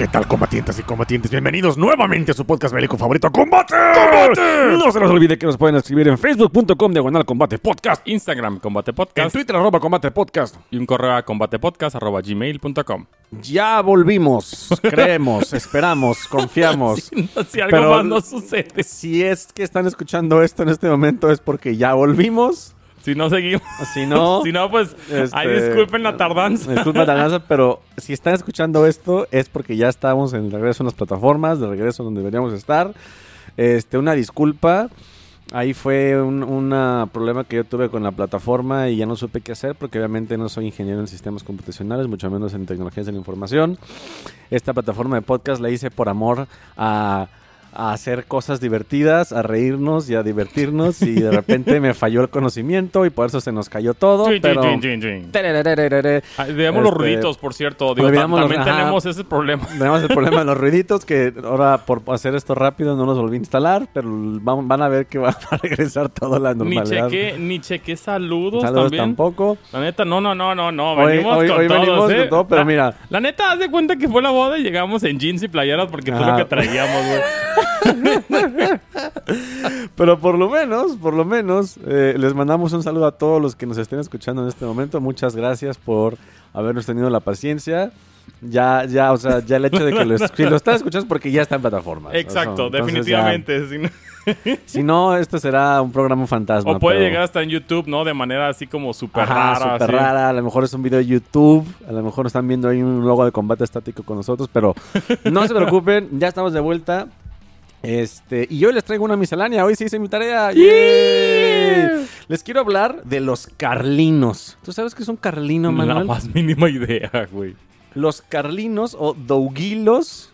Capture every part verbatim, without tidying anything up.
¿Qué tal, combatientes y combatientes? Bienvenidos nuevamente a su podcast bélico favorito, ¡Combate! ¡Combate! No se les olvide que nos pueden escribir en facebook punto com diagonal combate podcast, Instagram, Combate Podcast. en Twitter, arroba combate podcast. Y un correo a combatepodcast arroba gmail punto com. Ya volvimos, creemos, esperamos, confiamos. Si, no, si algo Pero más no sucede. Si es que están escuchando esto en este momento es porque ya volvimos. Si no seguimos. Si no, si no, pues, este, ay, disculpen la tardanza. Disculpen la tardanza, pero si están escuchando esto es porque ya estamos en regreso en las plataformas, de regreso donde deberíamos estar. Este, una disculpa. Ahí fue un una problema que yo tuve con la plataforma y ya no supe qué hacer porque obviamente no soy ingeniero en sistemas computacionales, mucho menos en tecnologías de la información. Esta plataforma de podcast la hice por amor a... a hacer cosas divertidas, a reírnos y a divertirnos, y de repente me falló el conocimiento y por eso se nos cayó todo, Chin, pero... chin, chin, chin. Tererererere. Ay, Debemos los Este, ruiditos, por cierto. Digo, olvidamos también los- ajá. tenemos ese problema. Tenemos el problema de los ruiditos, que ahora por hacer esto rápido no los volví a instalar, pero van, van a ver que va a regresar todo a la Ni normalidad. chequé, ni chequé saludos, Saludos también. tampoco. La neta, no, no, no, no, no. Hoy- Venimos hoy- con hoy todos, venimos ¿eh? con todo, pero La- mira. La neta, haz de cuenta que fue la boda y llegamos en jeans y playeras porque fue Ajá. lo que traíamos, güey. Pero por lo menos, por lo menos, eh, les mandamos un saludo a todos los que nos estén escuchando en este momento. Muchas gracias por habernos tenido la paciencia. Ya, ya, o sea, ya el hecho de que lo, si lo están escuchando es porque ya está en plataformas. Exacto, O sea, entonces definitivamente. Si no- ya- si no, esto será un programa fantasma. o puede pero- llegar hasta en YouTube, ¿no? De manera así como súper Ajá, rara. súper así. rara. A lo mejor es un video de YouTube. A lo mejor están viendo ahí un logo de combate estático con nosotros. Pero no se preocupen, ya estamos de vuelta. Este, y hoy les traigo una miscelánea. Hoy sí hice mi tarea. ¡Yay! Les quiero hablar de los carlinos. ¿Tú sabes qué es un carlino, La Manuel? más mínima idea, güey. Los carlinos o dougilos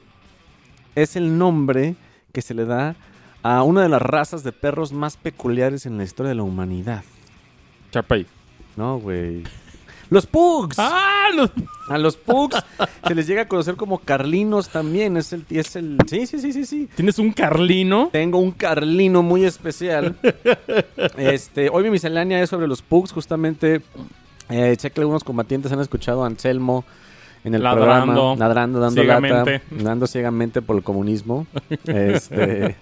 es el nombre que se le da a una de las razas de perros más peculiares en la historia de la humanidad. Chapay. No, güey. Los pugs. ¡Ah! Los... A los pugs se les llega a conocer como carlinos también. Es el, es el. Sí, sí, sí, sí, sí. ¿Tienes un carlino? Tengo un carlino muy especial. Este, hoy mi miscelánea es sobre los pugs. Justamente, eh, sé que algunos combatientes han escuchado a Anselmo en el Ladrando, programa, ladrando, dando ciegamente. lata, dando ciegamente por el comunismo. Este,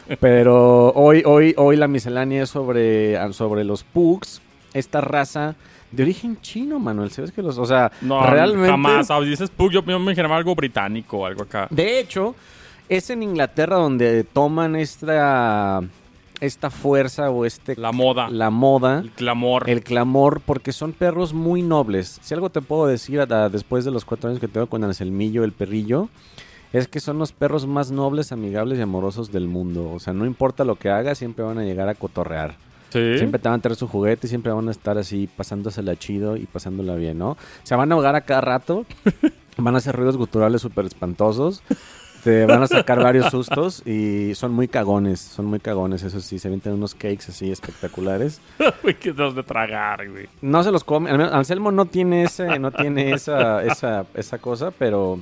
pero hoy, hoy, hoy la miscelánea es sobre, sobre los pugs. Esta raza de origen chino, Manuel. ¿Sabes que los, o sea, No, realmente jamás. ¿Sabes? Dices Pug, yo, yo me imaginaba algo británico o algo acá. De hecho, es en Inglaterra donde toman esta, esta fuerza o este La moda. la moda, El clamor. el clamor, porque son perros muy nobles. Si algo te puedo decir a- después de los cuatro años que tengo con Anselmillo, el perrillo, es que son los perros más nobles, amigables y amorosos del mundo. O sea, no importa lo que hagas, siempre van a llegar a cotorrear. Sí. Siempre te van a traer su juguete y siempre van a estar así pasándosela chido y pasándola bien, ¿no? Se van a ahogar a cada rato, van a hacer ruidos guturales súper espantosos, te van a sacar varios sustos y son muy cagones, son muy cagones, eso sí, se avientan unos cakes así espectaculares. Uy, qué dos de tragar, güey. No se los come, al menos Anselmo no tiene ese, no tiene esa, esa, esa cosa, pero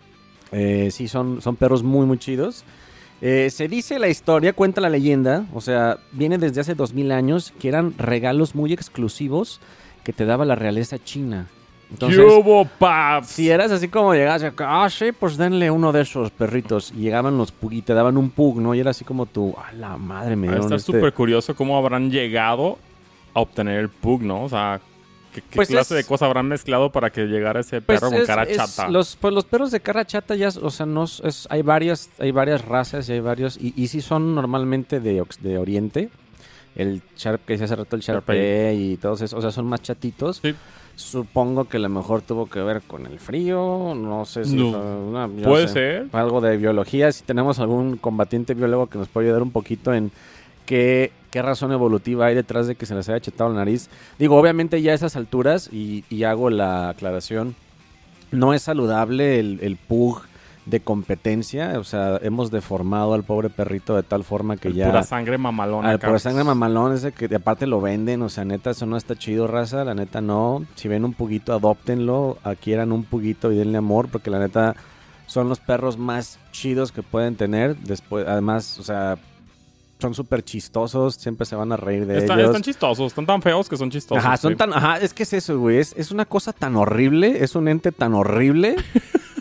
eh, sí son, son perros muy, muy chidos. Eh, se dice la historia, cuenta la leyenda, o sea, viene desde hace dos mil años, que eran regalos muy exclusivos que te daba la realeza china. Entonces, ¿Qué hubo, paps? si eras así como llegabas, ah, sí, pues denle uno de esos perritos. Y llegaban los pug y te daban un pug, ¿no? Y era así como tú, a la madre me Va a dieron estar este... súper curioso cómo habrán llegado a obtener el Pug, ¿no? O sea, ¿qué, qué Pues clase es- de cosa habrán mezclado para que llegara ese Pues perro con es- cara es- chata? Los, pues los perros de cara chata ya, o sea, no es, hay varias, hay varias razas y hay varios, y, y sí son normalmente de, ox- de Oriente. El Sharp que decía hace rato, el Sharpei y todos esos, o sea, son más chatitos. Sí. Supongo que a lo mejor tuvo que ver con el frío, no sé si No. fue una- yo Puede sé, ser. algo de biología. Si tenemos algún combatiente biólogo que nos puede ayudar un poquito en qué, qué razón evolutiva hay detrás de que se les haya chetado la nariz. Digo, obviamente ya a esas alturas, y, y hago la aclaración, no es saludable el, el pug de competencia. O sea, hemos deformado al pobre perrito de tal forma que El ya... pura sangre mamalona. Al acá. pura sangre mamalón ese que de aparte lo venden, o sea, neta, eso no está chido, raza, la neta no. Si ven un puguito, adóptenlo, adquieran un puguito y denle amor, porque la neta son los perros más chidos que pueden tener. Después, además, o sea, son súper chistosos, siempre se van a reír de Están, ellos. están chistosos, están tan feos que son chistosos. Ajá, son sí. tan, ajá, es que es eso, güey, es, es una cosa tan horrible, es un ente tan horrible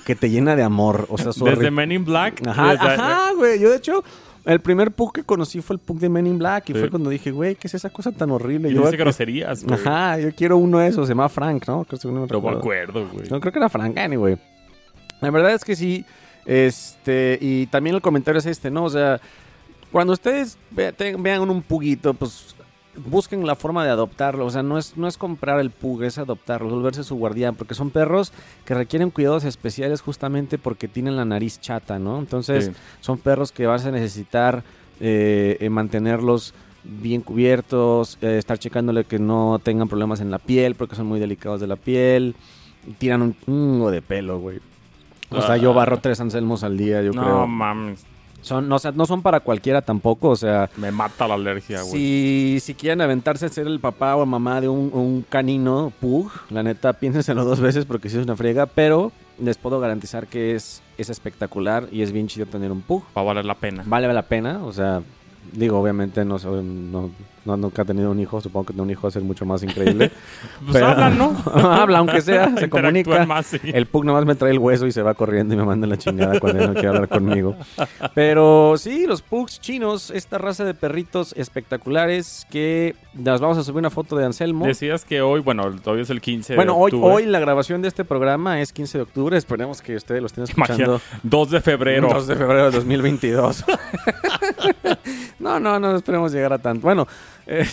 que te llena de amor. O sea, sorry. Desde Men in Black. Ajá, desde- ajá, güey. Yo, de hecho, el primer Pug que conocí fue el Pug de Men in Black. Y Sí. fue cuando dije, güey, ¿qué es esa cosa tan horrible? Y Yo, dice groserías, güey. ajá, yo quiero uno de esos. Se llama Frank, ¿no? Creo que no me No me recuerdo. acuerdo, güey. No, creo que era Frank, anyway. La verdad es que sí. Este, y también el comentario es este, ¿no? O sea, cuando ustedes ve- te- vean un puguito, pues busquen la forma de adoptarlo. O sea, no es, no es comprar el pug, es adoptarlo, volverse su guardián. Porque son perros que requieren cuidados especiales justamente porque tienen la nariz chata, ¿no? Entonces, Sí. son perros que vas a necesitar eh, eh, mantenerlos bien cubiertos, eh, estar checándole que no tengan problemas en la piel porque son muy delicados de la piel. Tiran un chingo de pelo, güey. O sea, yo barro tres Anselmos al día, yo No creo. mames. Son, no, o sea, no son para cualquiera tampoco, o sea, Me mata la alergia, güey. si, si quieren aventarse a ser el papá o mamá de un, un canino pug, la neta, piénsenselo dos veces porque sí es una friega, pero les puedo garantizar que es, es espectacular y es bien chido tener un pug. Va a valer la pena. Vale la pena, o sea, digo, obviamente no, soy- no, no nunca he tenido un hijo, supongo que tener un hijo va a ser mucho más increíble. Pues Pero- hablan, ¿no? Habla, aunque sea, se Interactúan comunica. más, sí. El pug nomás me trae el hueso y se va corriendo y me manda la chingada cuando ya no quiere hablar conmigo. Pero sí, los pugs chinos, esta raza de perritos espectaculares que nos vamos a subir una foto de Anselmo. Decías que hoy, bueno, hoy es el quince Bueno, de hoy, octubre. hoy la grabación de este programa es quince de octubre. Esperemos que ustedes lo estén escuchando. dos de febrero. dos de febrero de dos mil veintidós. no, no, no esperemos llegar a tanto. Bueno, eh,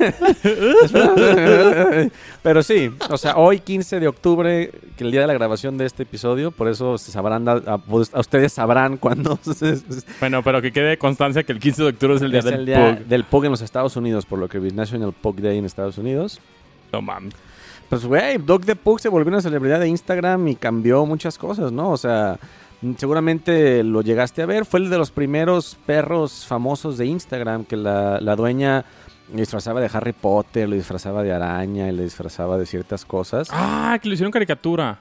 pero sí, o sea, hoy quince de octubre, que el día de la grabación de este episodio, por eso se sabrán, a, a- a ustedes sabrán cuándo es Bueno, pero que quede constancia que el quince de octubre es el día del el día Pug. del Pug en los Estados Unidos, por lo que vi National Pug Day en Estados Unidos. No mames. Pues, güey, Dog the Pug se volvió una celebridad de Instagram y cambió muchas cosas, ¿no? O sea, mm, seguramente lo llegaste a ver. Fue el de los primeros perros famosos de Instagram que la, la dueña lo disfrazaba de Harry Potter, lo disfrazaba de araña y le disfrazaba de ciertas cosas. Ah, que lo hicieron caricatura.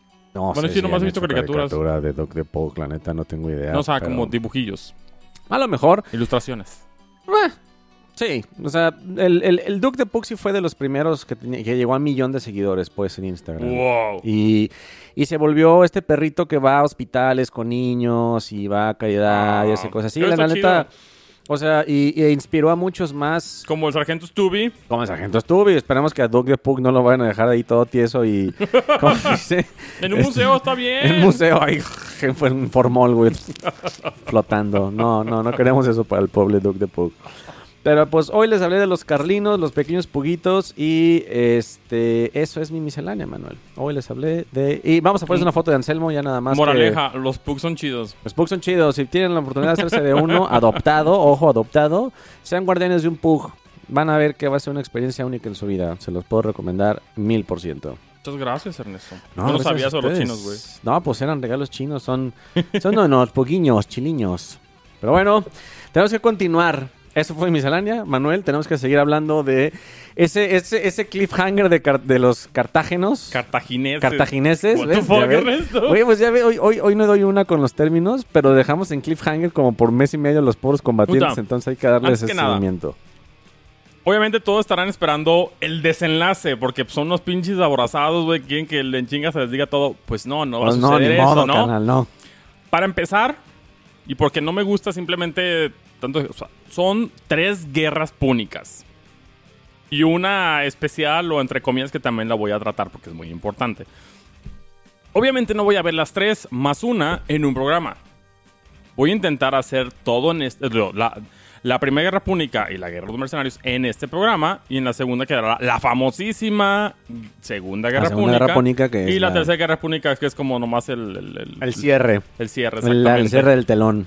No bueno, sé sí, nomás han he visto hecho caricaturas. caricatura de Dog the Pug, la neta, no tengo idea. No, o sea, pero- como dibujillos, A lo mejor. ilustraciones. Eh, sí, o sea, el, el, el Dog the Pug sí fue de los primeros que, tenía- que llegó a un millón de seguidores, pues, en Instagram. Wow. Y, y se volvió este perrito que va a hospitales con niños y va a caridad y Ah, hace cosas así. pero La está neta, chido. o sea, y, y inspiró a muchos más. Como el sargento Stubby. Como el sargento Stubby. Esperamos que a Dog the Pug no lo vayan a dejar ahí todo tieso y... ¿cómo se dice? En un museo está bien. En el museo ahí fue un formol, güey, flotando. No, no, no queremos eso para el pobre Dog the Pug. Pero pues hoy les hablé de los carlinos, los pequeños puguitos y este eso es mi miscelánea, Manuel. Hoy les hablé de... Y vamos a poner una foto de Anselmo ya nada más. que- Moraleja, los Pugs son chidos. Los pugs son chidos. Si tienen la oportunidad de hacerse de uno adoptado, ojo, adoptado, sean guardianes de un pug. Van a ver que va a ser una experiencia única en su vida. Se los puedo recomendar mil por ciento. Muchas gracias, Ernesto. No, gracias sabía a sobre los ustedes. chinos, güey. No, pues eran regalos chinos. Son, son unos puguiños, chiliños. Pero bueno, tenemos que continuar. Eso fue miscelánea. Manuel, tenemos que seguir hablando de ese, ese, ese cliffhanger de, car- de los cartágenos. Cartagineses. Cartagineses, What the ¿ves? fuck, Ya ves. Ernesto? Oye, pues ya ve, hoy, hoy, hoy no doy una con los términos, pero dejamos en cliffhanger como por mes y medio los pobres combatientes, Puta. entonces hay que darles Antes ese que nada, seguimiento. Obviamente todos estarán esperando el desenlace, porque son unos pinches aborazados, güey, quieren que el en chinga se les diga todo. Pues no, no va Pues a no, suceder ni modo, eso, ¿no? carnal, no. Para empezar, y porque no me gusta simplemente tanto, o sea, son tres guerras púnicas. Y una especial, o entre comillas, que también la voy a tratar porque es muy importante. Obviamente no voy a ver las tres más una en un programa. Voy a intentar hacer todo en este... La, la primera guerra púnica y la guerra de los mercenarios en este programa. Y en la segunda quedará la famosísima segunda guerra La segunda púnica. guerra púnica que y es la, la- tercera guerra púnica, que es como nomás el... El, el- El cierre. el cierre, El, exactamente. el cierre del telón.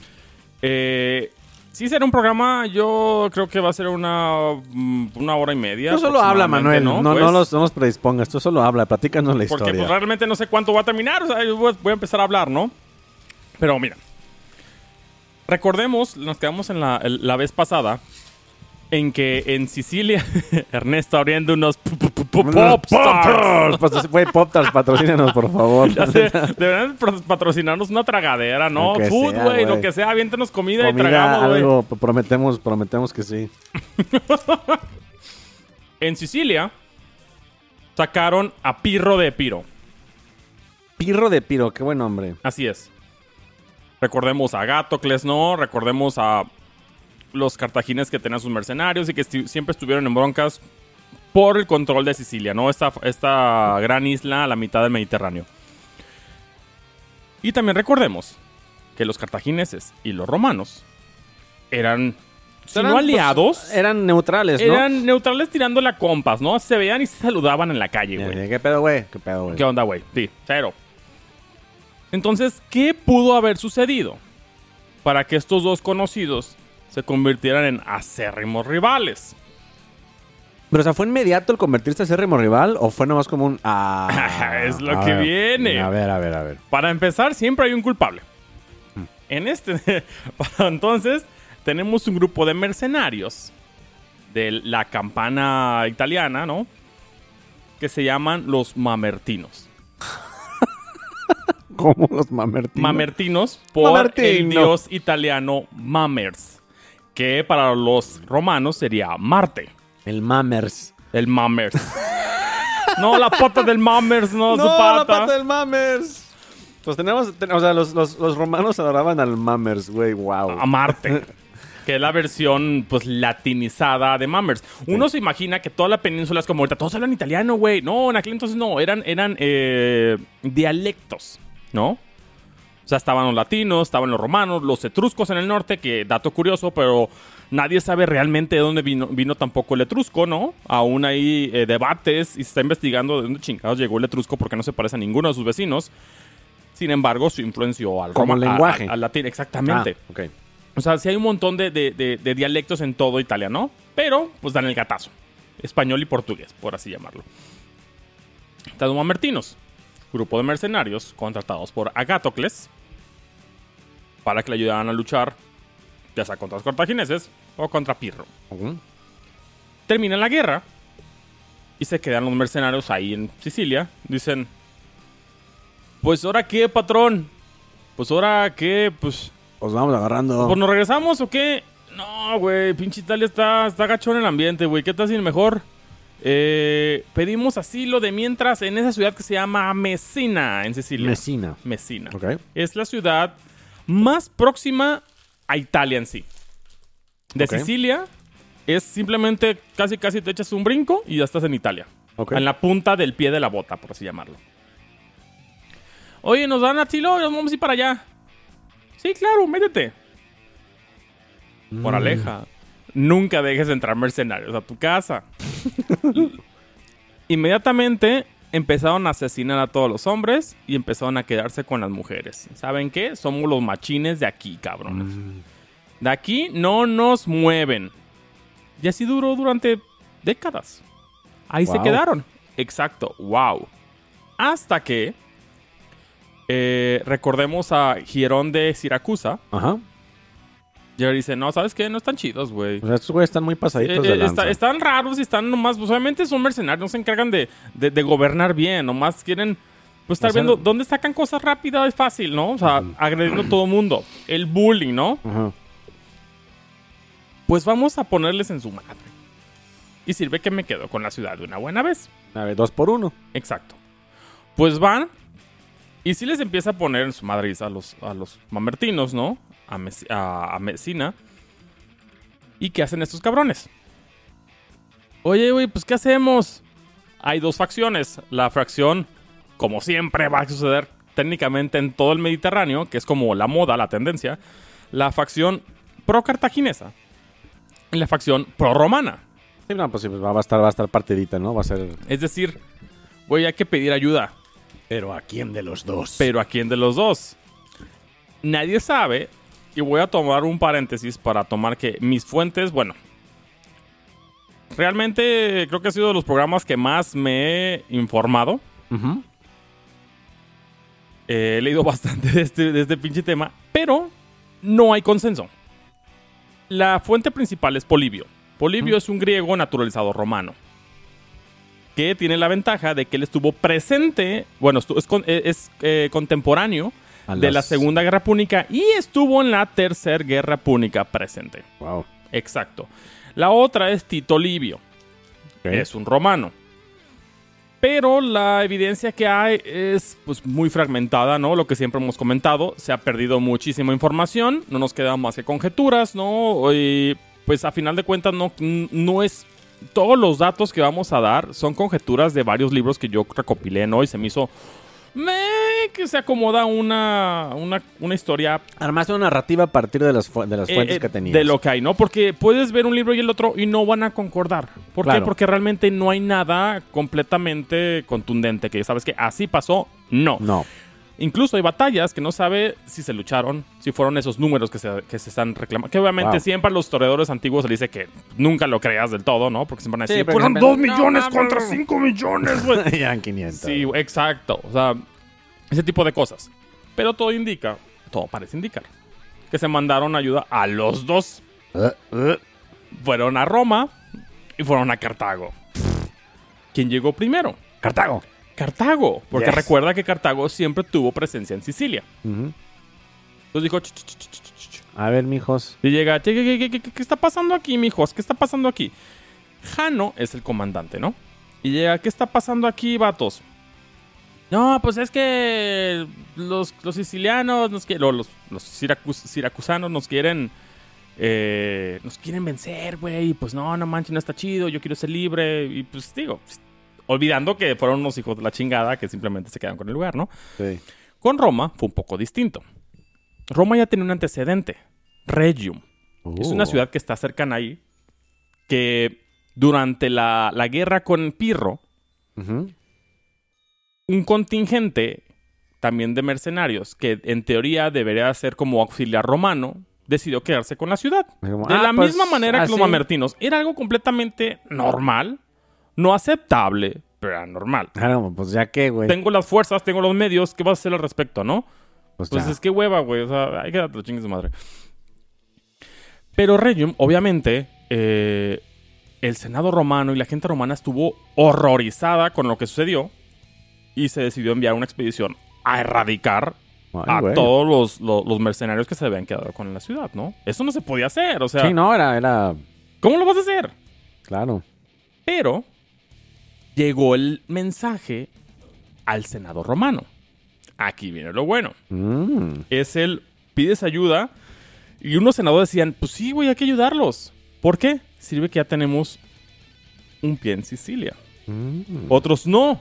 Eh, sí será un programa, yo creo que va a ser una, mm, una hora y media. Tú solo habla, aproximadamente, Manuel. No, no, Pues, los, no los predispongas. Tú solo habla. Platícanos la porque historia. pues, realmente no sé cuánto va a terminar. O sea, yo voy voy a empezar a hablar, ¿no? Pero mira. Recordemos, nos quedamos en la, el- la vez pasada en que en Sicilia Ernesto abriendo unos p- p- p- p- Unos Popstars. Pop-Tarts. Güey, Pop-Tarts, patrocínanos, por favor. Ya sé, deberían pro- patrocinarnos una tragadera, ¿no? Lo que Food, sea, güey, lo güey. que sea, aviéntenos comida, y Comida, tragamos, güey. algo, prometemos, prometemos que sí. En Sicilia sacaron a Pirro de Epiro. Pirro de Piro, qué buen nombre. Así es. Recordemos a Agatocles, ¿no? Recordemos a los cartagineses que tenían sus mercenarios y que esti- siempre estuvieron en broncas por el control de Sicilia, ¿no? Esta, esta gran isla a la mitad del Mediterráneo. Y también recordemos que los cartagineses y los romanos eran, si Eran, no pues, aliados, eran neutrales, ¿no? eran neutrales tirando la compas, ¿no? Se veían y se saludaban en la calle, Eh, güey. ¿Qué pedo, güey? ¿Qué pedo, güey? ¿Qué onda, güey? Sí, cero. Entonces, ¿qué pudo haber sucedido para que estos dos conocidos se convirtieran en acérrimos rivales? Pero, o sea, ¿fue inmediato el convertirse a acérrimo rival o fue nomás como un... Ah, Es lo a que ver, viene. A ver, a ver, a ver. Para empezar, siempre hay un culpable. En este, para entonces, tenemos un grupo de mercenarios de la campana italiana, ¿no? Que se llaman los mamertinos. ¿Cómo los mamertinos? Mamertinos por Mamertino. el dios italiano Mamers, que para los romanos sería Marte. El Mamers. El Mamers. No, la pata del Mamers, no, No, su pata. la pata del Mamers. Pues tenemos, ten- o sea, los, los, los romanos adoraban al Mamers, güey, wow. A Marte. Que es la versión, pues, latinizada de Mamers. Uno se imagina que toda la península es como ahorita, todos hablan italiano, güey. No, en aquel entonces no, eran, eran eh, dialectos, ¿no? O sea, estaban los latinos, estaban los romanos, los etruscos en el norte, que dato curioso, pero nadie sabe realmente de dónde vino, vino tampoco el etrusco, ¿no? Aún hay eh, debates y se está investigando de dónde chingados llegó el etrusco porque no se parece a ninguno de sus vecinos. Sin embargo, su influenció al Como roma- a- lenguaje. a- al latín, exactamente. Ah, ok. O sea, sí hay un montón de, de- de- de dialectos en todo Italia, ¿no? Pero, pues dan el gatazo. Español y portugués, por así llamarlo. Están los mamertinos, grupo de mercenarios contratados por Agatocles para que le ayudaran a luchar, ya sea contra los cartagineses o contra Pirro. Ok. Termina la guerra y se quedan los mercenarios ahí en Sicilia. Dicen, pues, ¿ahora qué, patrón? Pues, ¿ahora qué? Pues... Os vamos agarrando. Pues nos regresamos o qué? No, güey, pinche Italia está, está gachón el ambiente, güey. ¿Qué tal si mejor eh, pedimos asilo de mientras en esa ciudad que se llama Messina, en Sicilia? Messina. Messina. Ok. Es la ciudad más próxima a Italia en sí. De Ok. Sicilia es simplemente casi casi te echas un brinco y ya estás en Italia. Ok. En la punta del pie de la bota, por así llamarlo. Oye, ¿nos dan asilo? Nos vamos a ir para allá. Sí, claro, métete. Moraleja. Nunca dejes entrar mercenarios a tu casa. Inmediatamente empezaron a asesinar a todos los hombres y empezaron a quedarse con las mujeres. ¿Saben qué? Somos los machines de aquí, cabrones. De aquí no nos mueven. Y así duró durante décadas. Ahí se Wow. quedaron. Exacto, wow. Hasta que eh, recordemos a Girón de Siracusa. Ajá. Y ahora dice, no, ¿sabes qué? No están chidos, güey. O sea, estos güeyes están muy pasaditos Eh, de eh, lanza. está- están raros y están nomás, pues, obviamente son mercenarios, no se encargan de, de- de gobernar bien, nomás quieren pues estar O sea, viendo dónde sacan cosas rápidas y fácil, ¿no? O sea, agrediendo a todo mundo. El bullying, ¿no? Ajá. Pues vamos a ponerles en su madre. Y sirve que me quedo con la ciudad de una buena vez. A ver, dos por uno. Exacto. Pues van y sí les empieza a poner en su madriz a los, a los mamertinos, ¿no? A, Mes- a, a Messina. ¿Y qué hacen estos cabrones? Oye, güey, pues ¿qué hacemos? Hay dos facciones. La facción, como siempre va a suceder técnicamente en todo el Mediterráneo, que es como la moda, la tendencia. La facción pro-cartaginesa. Y la facción pro-romana. Sí, no, pues sí, pues va a estar, va a estar partidita, ¿no? Va a ser... Es decir, güey, hay que pedir ayuda. Pero ¿a quién de los dos? Pero ¿a quién de los dos? Nadie sabe. Y voy a tomar un paréntesis para tomar que mis fuentes, bueno, realmente creo que ha sido de los programas que más me he informado. Ujú. Eh, he leído bastante de este, de este pinche tema, pero no hay consenso. La fuente principal es Polibio. Polibio es un griego naturalizado romano, que tiene la ventaja de que él estuvo presente, bueno, estu- es, con- eh, es, eh, contemporáneo A de la las- Segunda Guerra Púnica y estuvo en la Tercera Guerra Púnica presente. Wow. Exacto. La otra es Tito Livio. Ok. Es un romano. Pero la evidencia que hay es pues muy fragmentada, ¿no? Lo que siempre hemos comentado, se ha perdido muchísima información, no nos quedan más que conjeturas, ¿no? Y pues a final de cuentas no, no es... Todos los datos que vamos a dar son conjeturas de varios libros que yo recopilé, ¿no? Y se me hizo... Me, que se acomoda una, una, una historia... Armaste una narrativa a partir de las, fu- de las fuentes eh, que tenías. De lo que hay, ¿no? Porque puedes ver un libro y el otro y no van a concordar. ¿Por Claro. qué? Porque realmente no hay nada completamente contundente que sabes que así pasó. No. No. Incluso hay batallas que no sabe si se lucharon, si fueron esos números que se, que se están reclamando. Que obviamente Wow. siempre a los historiadores antiguos se les dice que nunca lo creas del todo, ¿no? Porque siempre van a Sí, decir, pero fueron siempre- dos no, millones mames. contra cinco millones, güey. Ya en quinientos. Sí, exacto. O sea, ese tipo de cosas. Pero todo indica, todo parece indicar, que se mandaron ayuda a los dos. Uh, uh. Fueron a Roma y fueron a Cartago. ¿Quién llegó primero? Cartago. Cartago. Porque Yes. recuerda que Cartago siempre tuvo presencia en Sicilia. Ujú. Entonces dijo, "Ch, ch, ch, ch, ch, ch". A ver, mijos. Y llega, "¿Qué, qué, qué, qué, qué, qué está pasando aquí, mijos? ¿Qué está pasando aquí?" Jano es el comandante, ¿no? Y llega, ¿qué está pasando aquí, vatos? No, pues es que los, los sicilianos, nos quieren, los, los siracus- siracusanos nos quieren, eh, nos quieren vencer, güey. Y pues no, no manches, no está chido, yo quiero ser libre. Y pues digo, olvidando que fueron unos hijos de la chingada que simplemente se quedan con el lugar, ¿no? Sí. Con Roma fue un poco distinto. Roma ya tenía un antecedente, Regium. Es una Uh. ciudad que está cercana ahí, que durante la, la guerra con Pirro, Ujú. un contingente también de mercenarios, que en teoría debería ser como auxiliar romano, decidió quedarse con la ciudad. Como, De ah, la pues, misma manera que los así. mamertinos. Era algo completamente normal, no aceptable, pero era normal. Claro, pues ya que, güey. Tengo las fuerzas, tengo los medios, ¿qué vas a hacer al respecto, no? Pues Pues ya. es que hueva, güey. O sea, hay que darle chingues de madre. Pero Regium, obviamente, eh, el Senado romano y la gente romana estuvo horrorizada con lo que sucedió y se decidió enviar una expedición a erradicar Ay, a güey. todos los, los, los mercenarios que se habían quedado con la ciudad, ¿no? Eso no se podía hacer, o sea, Sí, no, era, era... ¿cómo lo vas a hacer? Claro. Pero llegó el mensaje al Senado romano. Aquí viene lo bueno. Mm. Es el pides ayuda y unos senadores decían, pues sí, güey, hay que ayudarlos. ¿Por qué? Sirve que ya tenemos un pie en Sicilia. Mm. Otros no.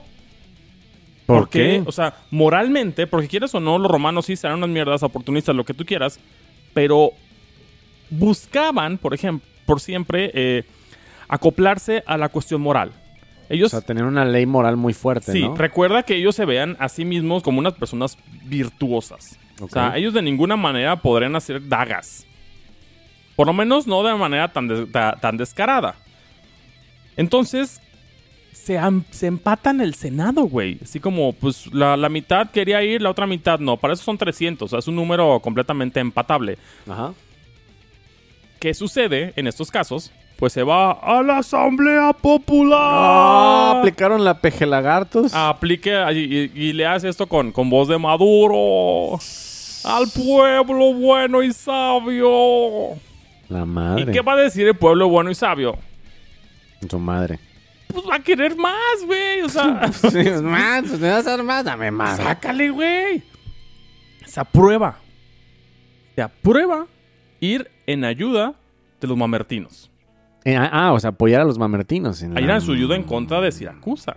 ¿Por qué? qué? O sea, moralmente, porque quieras o no, los romanos sí serán unas mierdas oportunistas, lo que tú quieras, pero buscaban, por ejemplo, por siempre, eh, acoplarse a la cuestión moral. O Ellos sea, tener una ley moral muy fuerte, sí, ¿no? recuerda que ellos se vean a sí mismos como unas personas virtuosas. Ok. O sea, ellos de ninguna manera podrían hacer dagas. Por lo menos no de manera tan, des- ta- tan descarada. Entonces, se, am- se empatan el Senado, güey. Así como, pues, la, la mitad quería ir, la otra mitad no. Para eso son trescientos. O sea, es un número completamente empatable. Ajá. ¿Qué sucede en estos casos? Pues se va a la Asamblea Popular. Ah, aplicaron la peje lagartos. Aplique y, y- y le hace esto con, con voz de Maduro. Al pueblo bueno y sabio. La madre. ¿Y qué va a decir el pueblo bueno y sabio? Su madre. Pues va a querer más, güey. O sea, Sí, es más, pues me vas a dar más, dame más. sácale, güey. Se aprueba. Se aprueba ir en ayuda de los mamertinos. Eh, ah, ah, o sea, apoyar a los mamertinos. En A ir la- en su ayuda en contra de Siracusa.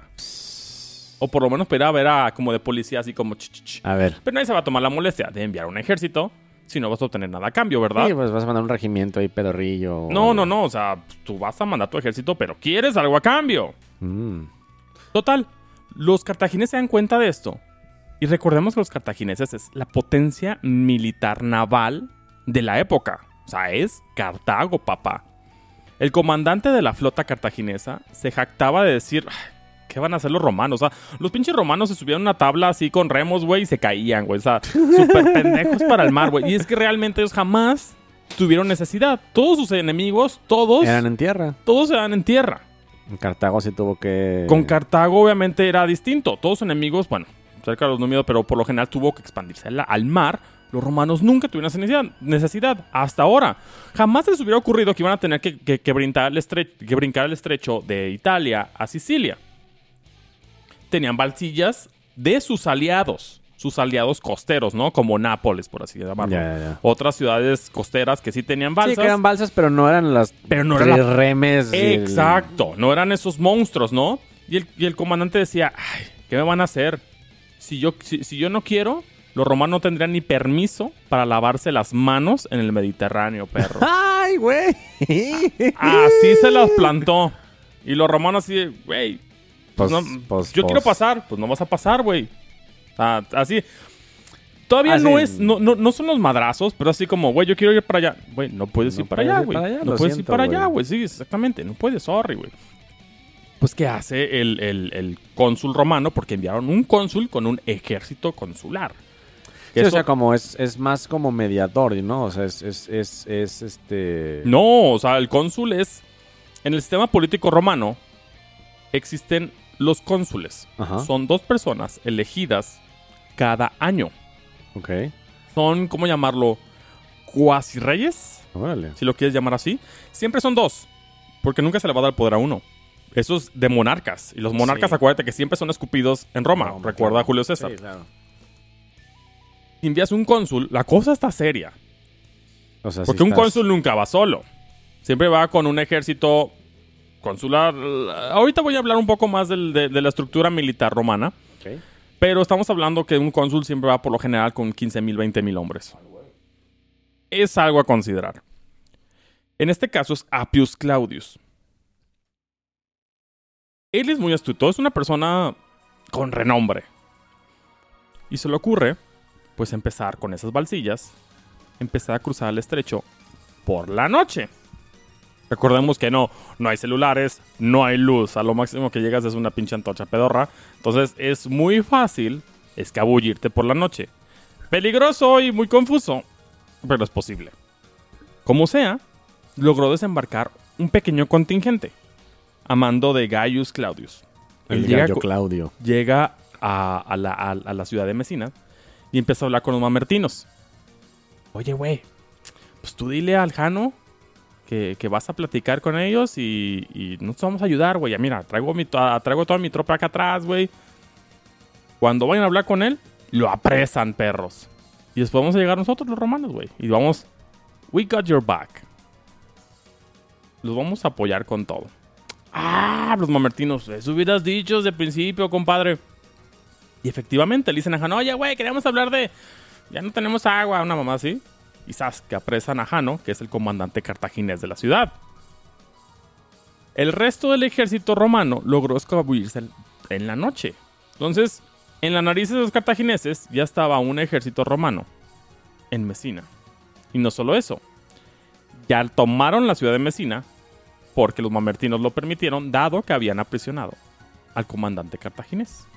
O por lo menos para ver a como de policía, así como ch, ch, ch. A ver. Pero nadie se va a tomar la molestia de enviar un ejército si no vas a obtener nada a cambio, ¿verdad? Sí, pues vas a mandar un regimiento ahí pedorrillo. o- No, no, no. O sea, tú vas a mandar tu ejército, pero quieres algo a cambio. Mm. Total, los cartagineses se dan cuenta de esto. Y recordemos que los cartagineses es la potencia militar naval de la época. O sea, es Cartago, papá. El comandante de la flota cartaginesa se jactaba de decir, "Ay, ¿qué van a hacer los romanos?" O sea, los pinches romanos se subían a una tabla así con remos, güey, y se caían, güey. O sea, súper pendejos para el mar, güey. Y es que realmente ellos jamás tuvieron necesidad. Todos sus enemigos, todos, Eran en tierra. todos se dan en tierra. En Cartago sí tuvo que... Con Cartago obviamente era distinto. Todos sus enemigos, bueno, cerca de los números, pero por lo general tuvo que expandirse al, al mar. Los romanos nunca tuvieron esa necesidad, necesidad, hasta ahora. Jamás se les hubiera ocurrido que iban a tener que, que, que, brincar el estrecho, que brincar el estrecho de Italia a Sicilia. tenían balsillas de sus aliados. Sus aliados costeros, ¿no? Como Nápoles, por así llamarlo. Ya, ya, ya. Otras ciudades costeras que sí tenían balsas. Sí, que eran balsas, pero no eran las Pero no era la- remes. el- Exacto, no eran esos monstruos, ¿no? Y el, y el comandante decía, ay, ¿qué me van a hacer? Si yo, si, si yo no quiero, los romanos no tendrían ni permiso para lavarse las manos en el Mediterráneo, perro. ¡Ay, güey! Así se las plantó. Y los romanos así, de, güey, pues Pues, no, pues, yo pues. quiero pasar, pues no vas a pasar, güey. Ah, así. Todavía Así. no es, no, no, no son los madrazos, pero así como, güey, yo quiero ir para allá. Güey, no puedes No ir para puedes allá, ir güey. para allá, No lo puedes siento, ir para allá, güey. güey. Sí, exactamente. No puedes, sorry, güey. Pues, ¿qué hace el, el, el cónsul romano? Porque enviaron un cónsul con un ejército consular. Sí, Eso- o sea, como es, es más como mediador, ¿no? O sea, es, es, es, es este... No, o sea, el cónsul es... En el sistema político romano existen los cónsules. Ajá. Son dos personas elegidas cada año. Ok. Son, ¿cómo llamarlo? Cuasi reyes, Órale. si lo quieres llamar así. Siempre son dos, porque nunca se le va a dar el poder a uno. Eso es de monarcas. Y los monarcas, Sí. acuérdate que siempre son escupidos en Roma. Roma, Recuerda claro. a Julio César. Sí, claro. Si envías un cónsul, la cosa está seria. O sea, Porque sí un estás- cónsul nunca va solo. Siempre va con un ejército consular. Ahorita voy a hablar un poco más del- de, de la estructura militar romana. Ok. Pero estamos hablando que un cónsul siempre va por lo general con quince mil, veinte mil hombres. Es algo a considerar. En este caso es Appius Claudius. Él es muy astuto, es una persona con renombre. Y se le ocurre, pues, empezar con esas balsillas, empezar a cruzar el estrecho por la noche. Recordemos que no, no hay celulares, no hay luz. A lo máximo que llegas es una pinche antorcha pedorra. Entonces es muy fácil escabullirte por la noche. Peligroso y muy confuso, pero es posible. Como sea, logró desembarcar un pequeño contingente a mando de Gaius Claudius. El Él llega, gallo co- Claudio. llega a, a la, a- a la ciudad de Mesina y empieza a hablar con los mamertinos. Oye, güey, pues tú dile al Jano que, que vas a platicar con ellos y, y nos vamos a ayudar, güey. Ya mira, traigo, mi, to- traigo toda mi tropa acá atrás, güey. Cuando vayan a hablar con él, lo apresan, perros. Y después vamos a llegar nosotros, los romanos, güey. Y vamos, we got your back. Los vamos a apoyar con todo. Ah, los mamertinos, eso hubieras dicho desde el principio, compadre. Y efectivamente le dicen a Jano, oye, güey, queríamos hablar de... Ya no tenemos agua, una mamá así. Y sabes que apresan a Jano, que es el comandante cartaginés de la ciudad. El resto del ejército romano logró escabullirse en la noche. Entonces, en la nariz de los cartagineses ya estaba un ejército romano en Mesina. Y no solo eso, ya tomaron la ciudad de Mesina porque los mamertinos lo permitieron, dado que habían aprisionado al comandante cartaginés.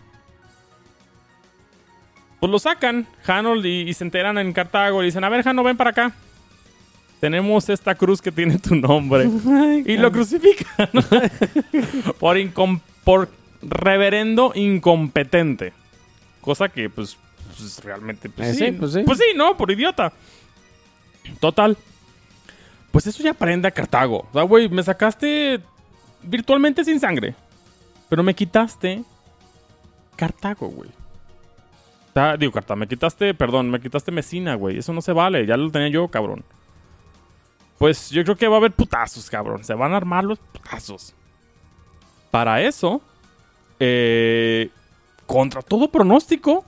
Pues lo sacan, Jano, y, y se enteran en Cartago. Y dicen, a ver, Jano, ven para acá. Tenemos esta cruz que tiene tu nombre. Y lo crucifican. por, incom- por reverendo incompetente. Cosa que, pues, pues, realmente, pues, Eh, sí. sí, pues sí. Pues sí, ¿no? Por idiota. Total. Pues eso ya prende a Cartago. O sea, güey, me sacaste virtualmente sin sangre. Pero me quitaste Cartago, güey. O sea, digo, Cartago, me quitaste, perdón, me quitaste Mesina, güey. Eso no se vale, ya lo tenía yo, cabrón. Pues yo creo que va a haber putazos, cabrón. Se van a armar los putazos. Para eso, eh, contra todo pronóstico,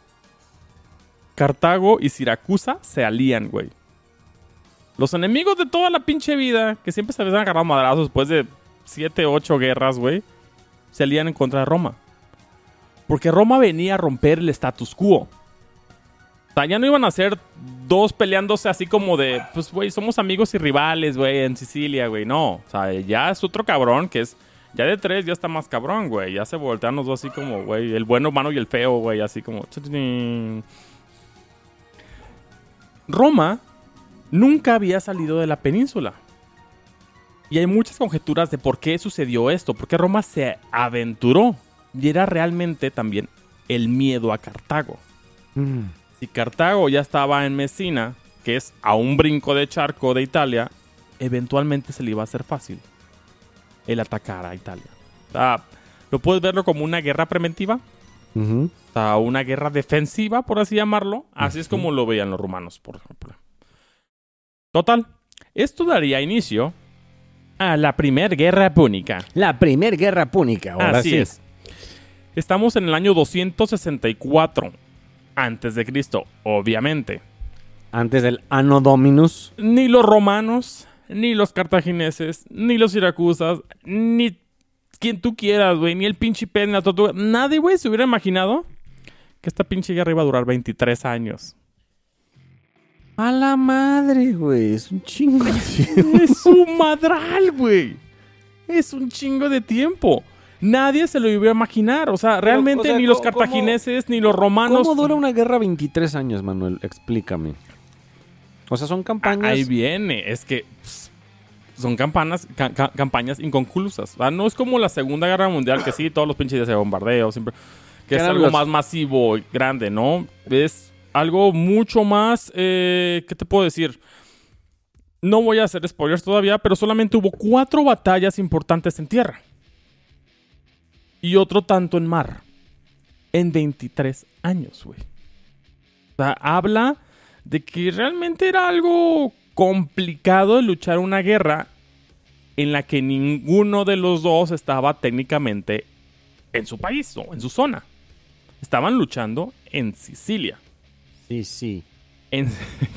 Cartago y Siracusa se alían, güey. Los enemigos de toda la pinche vida, que siempre se habían agarrado madrazos después de siete, ocho guerras, güey, se alían en contra de Roma. Porque Roma venía a romper el status quo. O sea, ya no iban a ser dos peleándose así como de, pues, güey, somos amigos y rivales, güey, en Sicilia, güey. No, o sea, ya es otro cabrón que es, ya de tres ya está más cabrón, güey. Ya se voltean los dos así como, güey, el bueno, humano y el feo, güey, así como... Roma nunca había salido de la península. Y hay muchas conjeturas de por qué sucedió esto, por qué Roma se aventuró. Y era realmente también el miedo a Cartago. Mm. Si Cartago ya estaba en Mesina, que es a un brinco de charco de Italia, eventualmente se le iba a hacer fácil el atacar a Italia. O sea, lo puedes verlo como una guerra preventiva. Ujú. O sea, una guerra defensiva, por así llamarlo. Así es como lo veían los romanos, por ejemplo. Total, esto daría inicio a la Primera Guerra Púnica. La Primera Guerra Púnica, ahora Así sí. es. Estamos en el año doscientos sesenta y cuatro antes de Cristo, obviamente. Antes del Anno Dominus. Ni los romanos, ni los cartagineses, ni los siracusas, ni quien tú quieras, güey, ni el pinche Pen, la tortuga. Nadie, güey, se hubiera imaginado que esta pinche guerra iba a durar veintitrés años. A la madre, güey. Es un chingo de tiempo. Es un madral, güey. Es un chingo de tiempo. Nadie se lo iba a imaginar. O sea, realmente o sea, ni los ¿cómo- cartagineses ni los romanos. ¿Cómo dura una guerra veintitrés años, Manuel? Explícame. O sea, son campañas... Ahí viene. Es que pss, son campanas, ca- ca- campañas inconclusas. O sea, no es como la Segunda Guerra Mundial, que sí, todos los pinches días de bombardeo, siempre. Que es eran algo los- más masivo y grande, ¿no? Es algo mucho más. Eh, ¿Qué te puedo decir? No voy a hacer spoilers todavía, pero solamente hubo cuatro batallas importantes en tierra. Y otro tanto en mar. En veintitrés años, güey. O sea, habla de que realmente era algo complicado luchar una guerra en la que ninguno de los dos estaba técnicamente en su país o en su zona. Estaban luchando en Sicilia. Sí, sí. En...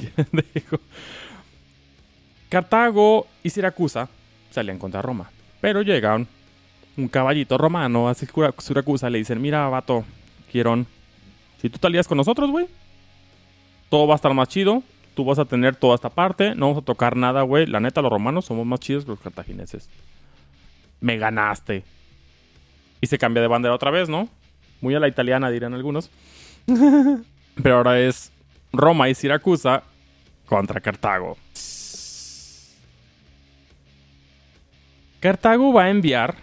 Cartago y Siracusa salían contra Roma. Pero llegaron un caballito romano a Siracusa y le dicen, mira, vato, Quirón, si tú te alías con nosotros, güey, todo va a estar más chido. Tú vas a tener toda esta parte. No vamos a tocar nada, güey. La neta, los romanos somos más chidos que los cartagineses. Me ganaste. Y se cambia de bandera otra vez, ¿no? Muy a la italiana, dirán algunos. Pero ahora es Roma y Siracusa contra Cartago. Cartago va a enviar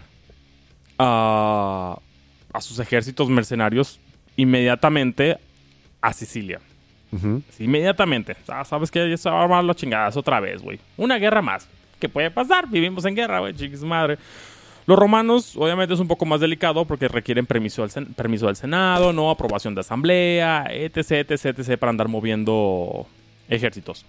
a, a sus ejércitos mercenarios inmediatamente a Sicilia. Ujú. Sí, inmediatamente. O sea, sabes que ya se va a armar las chingadas otra vez, güey. Una guerra más. ¿Qué puede pasar? Vivimos en guerra, güey. Chiquis madre. Los romanos, obviamente, es un poco más delicado porque requieren permiso del, sen- permiso del Senado, ¿no? Aprobación de asamblea, etc, etc, etc, para andar moviendo ejércitos.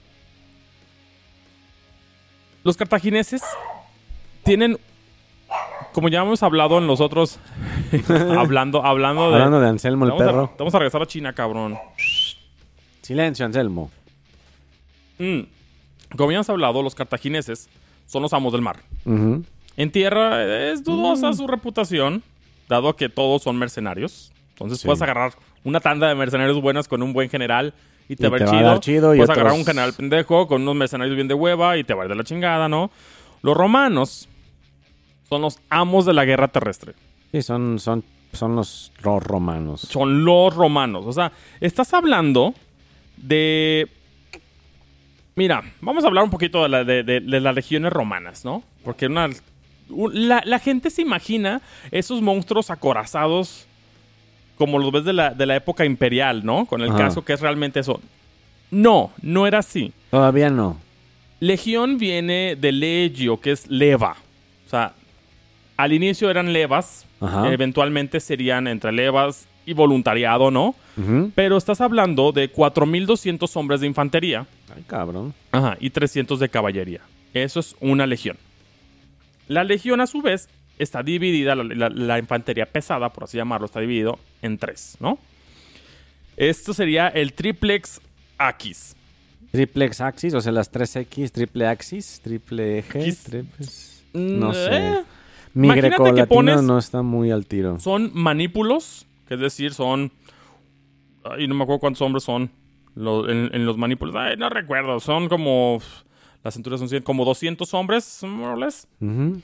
Los cartagineses tienen, como ya hemos hablado en los otros, hablando, hablando de... Hablando de Anselmo el vamos, a, perro. vamos a regresar a China, cabrón. Silencio, Anselmo. Mm. Como ya hemos hablado, los cartagineses son los amos del mar. Ujú. En tierra es dudosa su reputación, dado que todos son mercenarios. Entonces Sí. puedes agarrar una tanda de mercenarios buenas con un buen general y te Y va a te ir va a chido. dar chido y Puedes otros- agarrar un general pendejo con unos mercenarios bien de hueva y te va a ir de la chingada, ¿no? Los romanos son los amos de la guerra terrestre. Sí, son, son, son los, los romanos. Son los romanos. O sea, estás hablando de... Mira, vamos a hablar un poquito de, la- de- de- de las legiones romanas, ¿no? Porque una, un- la, la gente se imagina esos monstruos acorazados como los ves de la, de la época imperial, ¿no? Con el Ajá. caso que es realmente eso. No, no era así. Todavía no. Legión viene de legio, que es leva. O sea, al inicio eran levas. Ajá. Eventualmente serían entre levas y voluntariado, ¿no? Ujú. Pero estás hablando de cuatro mil doscientos hombres de infantería. Ay, cabrón. Ajá, y trescientos de caballería. Eso es una legión. La legión, a su vez, está dividida, la, la- la infantería pesada, por así llamarlo, está dividido en tres, ¿no? Esto sería el triplex Aquis. Triplex axis, o sea, las tres X, triple axis, triple eje, Quis- triple... No Mm, sé. eh, Mi imagínate que grecolatino pones- no está muy al tiro. Son manípulos, que es decir, son... Ay, no me acuerdo cuántos hombres son lo- en, en los manípulos. Ay, no recuerdo. Son como... Las centurias son cien, como doscientos hombres, more or less. Ujú.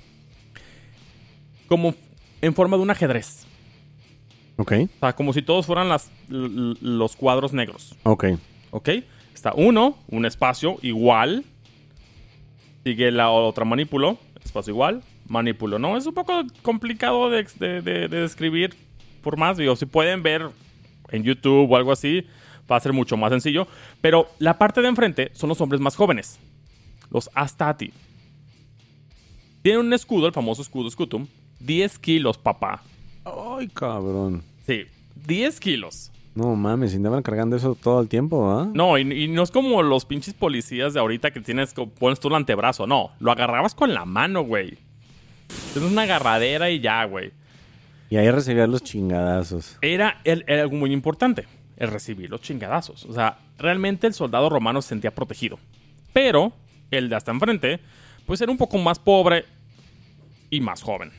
Como en forma de un ajedrez. Ok, O sea, como si todos fueran las, l- l- los cuadros negros. ok. ¿Ok? Está uno, un espacio igual. Sigue la otra manípulo, espacio igual, manípulo. No, es un poco complicado de, de- de- de describir. Por más, digo, si pueden ver en YouTube o algo así, va a ser mucho más sencillo. Pero la parte de enfrente son los hombres más jóvenes. Los Astati. Tienen un escudo, el famoso escudo Scutum, diez kilos, papá. Ay, cabrón. Sí, diez kilos. No mames, andaban cargando eso todo el tiempo, ¿ah? No, y, y no es como los pinches policías de ahorita que tienes, pones tú el antebrazo. No, lo agarrabas con la mano, güey. Es una agarradera y ya, güey. Y ahí recibías los chingadazos. Era, el- era algo muy importante, el recibir los chingadazos. O sea, realmente el soldado romano se sentía protegido. Pero el de hasta enfrente, pues era un poco más pobre y más joven.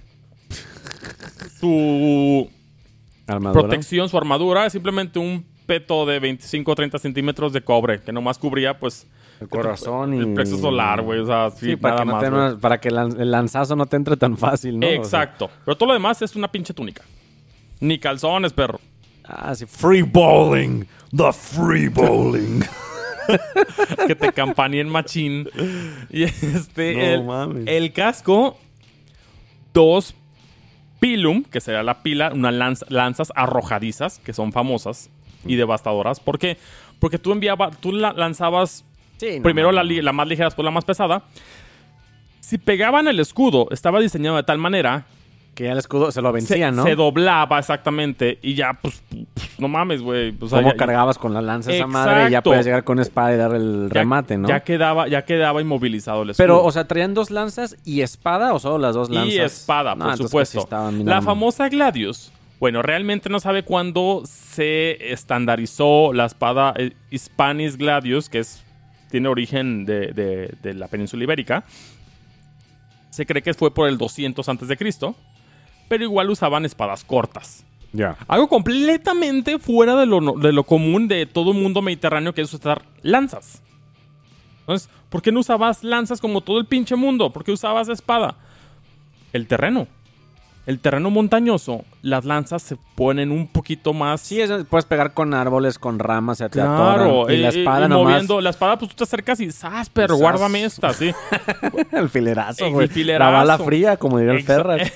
Su ¿Armadura? protección, su armadura, es simplemente un peto de veinticinco o treinta centímetros de cobre que nomás cubría, pues, El corazón y... el plexo solar, güey. O sea, sí, Sí, para, nada que, no más, te- güey. no- para que lan- el lanzazo no te entre tan fácil, ¿no? O sea, Exacto. Pero todo lo demás es una pinche túnica. Ni calzones, perro. ah, sí. Free bowling. The free bowling. Que te campaneen machín. Y este, No el, mames. el casco, dos pilum, que sería la pila, unas lanz- lanzas arrojadizas, que son famosas y devastadoras. ¿Por qué? Porque tú enviabas, tú la- lanzabas Sí, no primero la, mames. li- la más ligera, después la más pesada. Si pegaban el escudo, estaba diseñado de tal manera Que ya el escudo se lo se, vencía, ¿no? se doblaba exactamente y ya, pues, pues, no mames, güey. O sea, ¿Cómo ya- cargabas con la lanza esa madre y ya Exacto. podías llegar con espada y dar el ya- remate, ¿no? Ya quedaba, ya quedaba inmovilizado el escudo. Pero, o sea, ¿traían dos lanzas y espada o solo las dos lanzas? Y espada, No, por entonces supuesto. sí estaban bien La arm- famosa Gladius. Bueno, realmente no sabe cuándo se estandarizó la espada eh, Hispanis Gladius, que es, tiene origen de, de- de la península ibérica. Se cree que fue por el doscientos antes de Cristo, pero igual usaban espadas cortas. Ya. Algo completamente fuera de lo, no- de lo común de todo el mundo mediterráneo, que es usar lanzas. Entonces, ¿por qué no usabas lanzas como todo el pinche mundo? ¿Por qué usabas espada? El terreno. El terreno montañoso, las lanzas se ponen un poquito más... Sí, eso, puedes pegar con árboles, con ramas, se te claro. atoran. Y la eh, eh, espada y nomás... moviendo, la espada, pues tú te acercas y ¡zas! Pero Zas. guárdame esta, sí. el filerazo, El güey. filerazo. La bala fría, como diría el Exa- Ferras.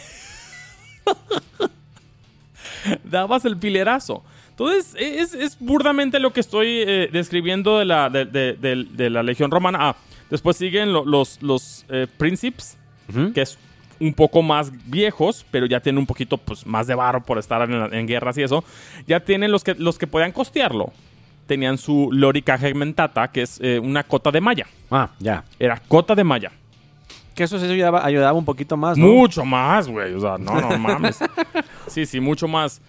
Dabas el pilerazo. Entonces, es, es burdamente lo que estoy eh, describiendo de la, de, de- de- de la Legión Romana. Ah, después siguen lo- los, los eh, Príncipes, Ujú. que es un poco más viejos, pero ya tienen un poquito pues, más de varo por estar en, la- en guerras y eso. Ya tienen los que, los que podían costearlo. Tenían su lorica segmentata, que es eh, una cota de malla. Ah, ya. Era cota de malla. Que eso sí ayudaba, ayudaba un poquito más, ¿no? Mucho más, güey. O sea, no, no mames. Sí, sí, mucho más.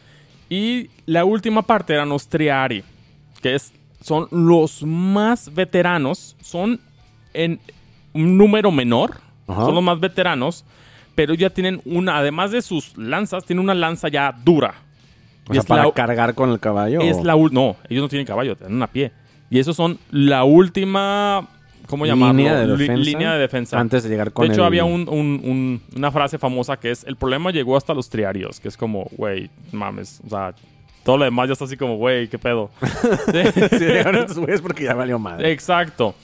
Y la última parte eran los triari, que es, son los más veteranos. Son en un número menor. Ajá. Son los más veteranos. Pero ya tienen una, además de sus lanzas, tienen una lanza ya dura. O Y sea, es para la- cargar con el caballo. Es ¿o? la ul- No, ellos no tienen caballo, tienen a pie. Y esos son la última... ¿Cómo llamarlo? Línea de Li- defensa. línea de defensa. Antes de llegar con De hecho, el- había un- un- un- una frase famosa que es: el problema llegó hasta los triarios, que es como, güey, mames, o sea, todo lo demás ya está así como, güey, qué pedo. Sí, llegaron estos güeyes porque ya valió madre. Exacto.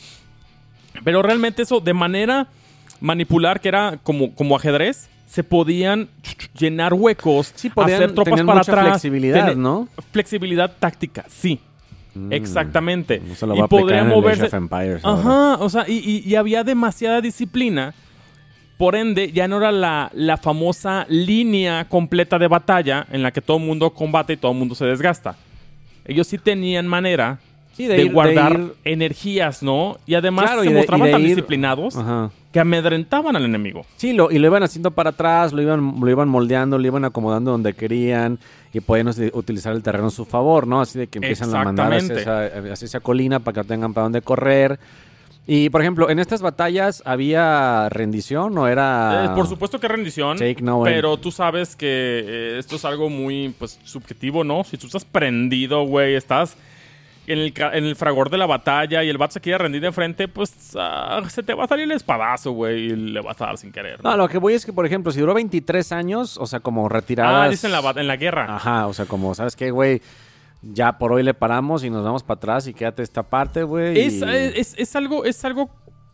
Pero realmente eso, de manera manipular, que era como, como ajedrez, se podían llenar huecos, Sí, podían hacer tropas tener para mucha atrás. flexibilidad, tener ¿no? Flexibilidad táctica, sí. Mm. Exactamente. Eso lo Y va a aplicar podría en el moverse. Age of Empires ahora. Ajá, o sea, y, y- y había demasiada disciplina. Por ende, ya no era la, la famosa línea completa de batalla en la que todo el mundo combate y todo el mundo se desgasta. Ellos sí tenían manera Sí, de, de ir- guardar de ir- energías, ¿no? Y además Claro, se y de- mostraban y de tan ir- disciplinados Ajá. que amedrentaban al enemigo. Sí, lo, y lo iban haciendo para atrás, lo iban, lo iban moldeando, lo iban acomodando donde querían y podían us- utilizar el terreno a su favor, ¿no? Así de que empiezan a mandar hacia Exactamente. esa, hacia esa colina para que tengan para dónde correr. Y, por ejemplo, en estas batallas, ¿había rendición o era...? Eh, por supuesto que rendición, Take no, eh. pero tú sabes que eh, esto es algo muy pues subjetivo, ¿no? Si tú estás prendido, güey, estás en el, ca- en el fragor de la batalla y el vato se quiere rendir de frente, pues ah, se te va a salir el espadazo, güey, y le vas a dar sin querer. No, lo que voy es que, por ejemplo, si duró veintitrés años, o sea, como retiradas... Ah, dicen en la, bat- en la guerra. Ajá, o sea, como, ¿sabes qué, güey? Ya por hoy le paramos y nos vamos para atrás y quédate esta parte, güey. Es, y- es, es algo, es algo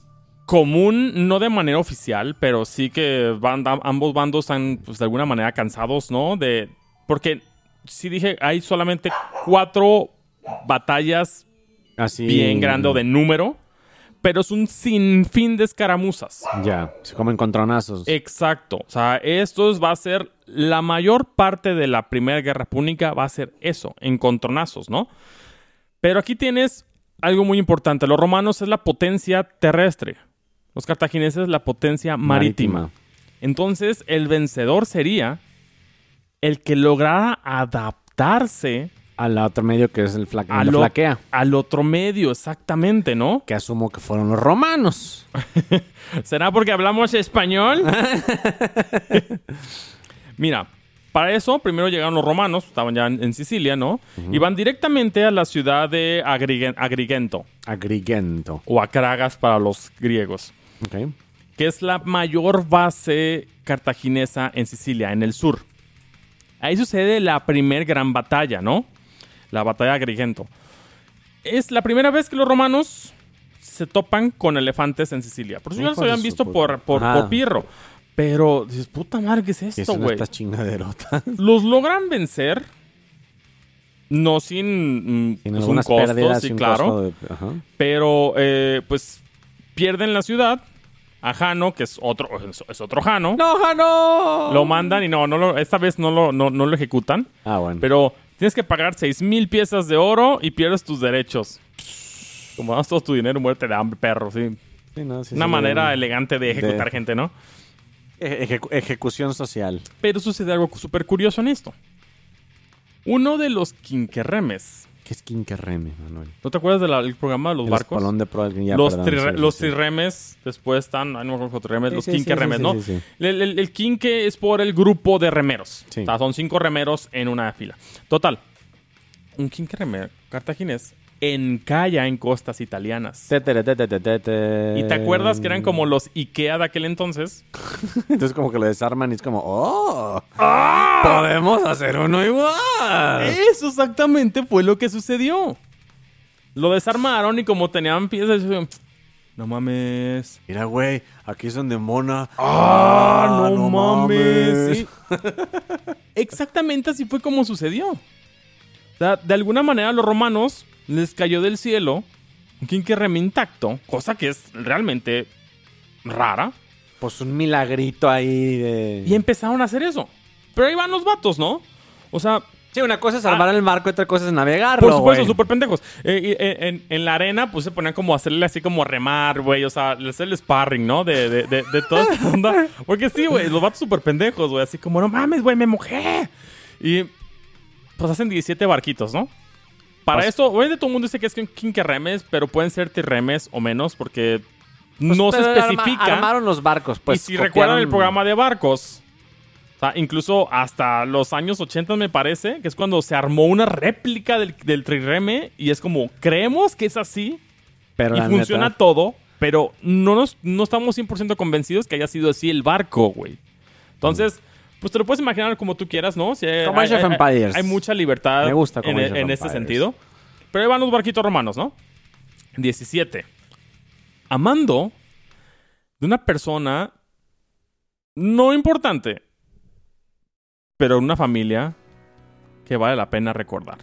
común, no de manera oficial, pero sí que van, da- ambos bandos están pues, de alguna manera cansados, ¿no? De, porque sí dije, hay solamente cuatro batallas Así... bien grandes o de número, pero es un sinfín de escaramuzas. Ya, se comen encontronazos. Exacto. O sea, esto va a ser... La mayor parte de la Primera Guerra Púnica va a ser eso, encontronazos, ¿no? Pero aquí tienes algo muy importante. Los romanos es la potencia terrestre. Los cartagineses la potencia marítima. marítima. Entonces, el vencedor sería el que lograra adaptarse... Al otro medio que es el fla al flaquea. Al otro medio, exactamente, ¿no? Que asumo que fueron los romanos. ¿Será porque hablamos español? Mira, para eso primero llegaron los romanos, estaban ya en, en Sicilia, ¿no? Uh-huh. Y van directamente a la ciudad de Agrigen Agrigento. Agrigento. O Acragas para los griegos. Ok. Que es la mayor base cartaginesa en Sicilia, en el sur. Ahí sucede la primer gran batalla, ¿no? La batalla de Agrigento. Es la primera vez que los romanos se topan con elefantes en Sicilia. Por eso ya los habían visto por, por, por Pirro. Pero dices, puta madre, ¿qué es esto, güey? Estas chingaderotas. Los logran vencer. No sin, mm, sin pues, un costo, pérdidas, sí, un claro. Costo de... Pero, eh, pues, pierden la ciudad. A Jano, que es otro, es otro Jano. ¡No, Jano! Lo mandan y no, no lo, esta vez no lo, no, no lo ejecutan. Ah, bueno. Pero tienes que pagar seis mil piezas de oro y pierdes tus derechos. Como das todo tu dinero, muerte de hambre, perro, sí. sí, no, sí Una sí, manera de... elegante de ejecutar de... gente, ¿no? Ejecu ejecución social. Pero sucede algo súper curioso en esto. Uno de los quinquerremes. ¿Qué es quinquerreme, Manuel? ¿No te acuerdas del programa de los el barcos? De pro... ya, los perdón, tri sí, los sí, trirremes después están... Ay, no me acuerdo los remes. Sí, los sí, quinquerremes, sí, ¿no? Sí, sí, sí. El, el, el quinque es por el grupo de remeros. Sí. O sea, son cinco remeros en una fila. Total. Un quinquerreme cartaginés encalla en costas italianas. Te, te, te, te, te, te. ¿Y te acuerdas que eran como los Ikea de aquel entonces? Entonces como que lo desarman y es como, ¡oh! ¡Ah! ¡Podemos hacer uno igual! Eso exactamente fue lo que sucedió. Lo desarmaron y como tenían piezas... No mames. Mira, güey, aquí son de mona. ¡Ah, ah no, no mames! mames! Sí. Exactamente así fue como sucedió. O sea, de alguna manera los romanos les cayó del cielo un quinquerreme intacto, cosa que es realmente rara. Pues un milagrito ahí de... Y empezaron a hacer eso. Pero ahí van los vatos, ¿no? O sea... Sí, una cosa es armar ah, el marco y otra cosa es navegarlo, por supuesto, güey. súper pendejos. Eh, eh, en, en la arena, pues se ponían como a hacerle así como a remar, güey. O sea, hacer el sparring, ¿no? De, de, de, de toda esta onda. Porque sí, güey, los vatos súper pendejos, güey. Así como, no mames, güey, me mojé. Y pues hacen diecisiete barquitos, ¿no? Para Pas eso, obviamente todo el mundo dice que es quinquerremes, pero pueden ser tirremes o menos porque pues no se especifica. Arma, armaron los barcos, pues. Y si copiaron... recuerdan el programa de barcos, o sea, incluso hasta los años ochenta me parece, que es cuando se armó una réplica del, del trirreme y es como, creemos que es así pero y funciona neta... todo, pero no, nos, no estamos cien por ciento convencidos que haya sido así el barco, güey. Entonces... Mm. Pues te lo puedes imaginar como tú quieras, ¿no? Si hay, como hay, Age of hay, Empires. Hay mucha libertad Me gusta como en, Age of en este Empires. sentido. Pero ahí van los barquitos romanos, ¿no? diecisiete. Amando de una persona no importante, pero una familia que vale la pena recordar.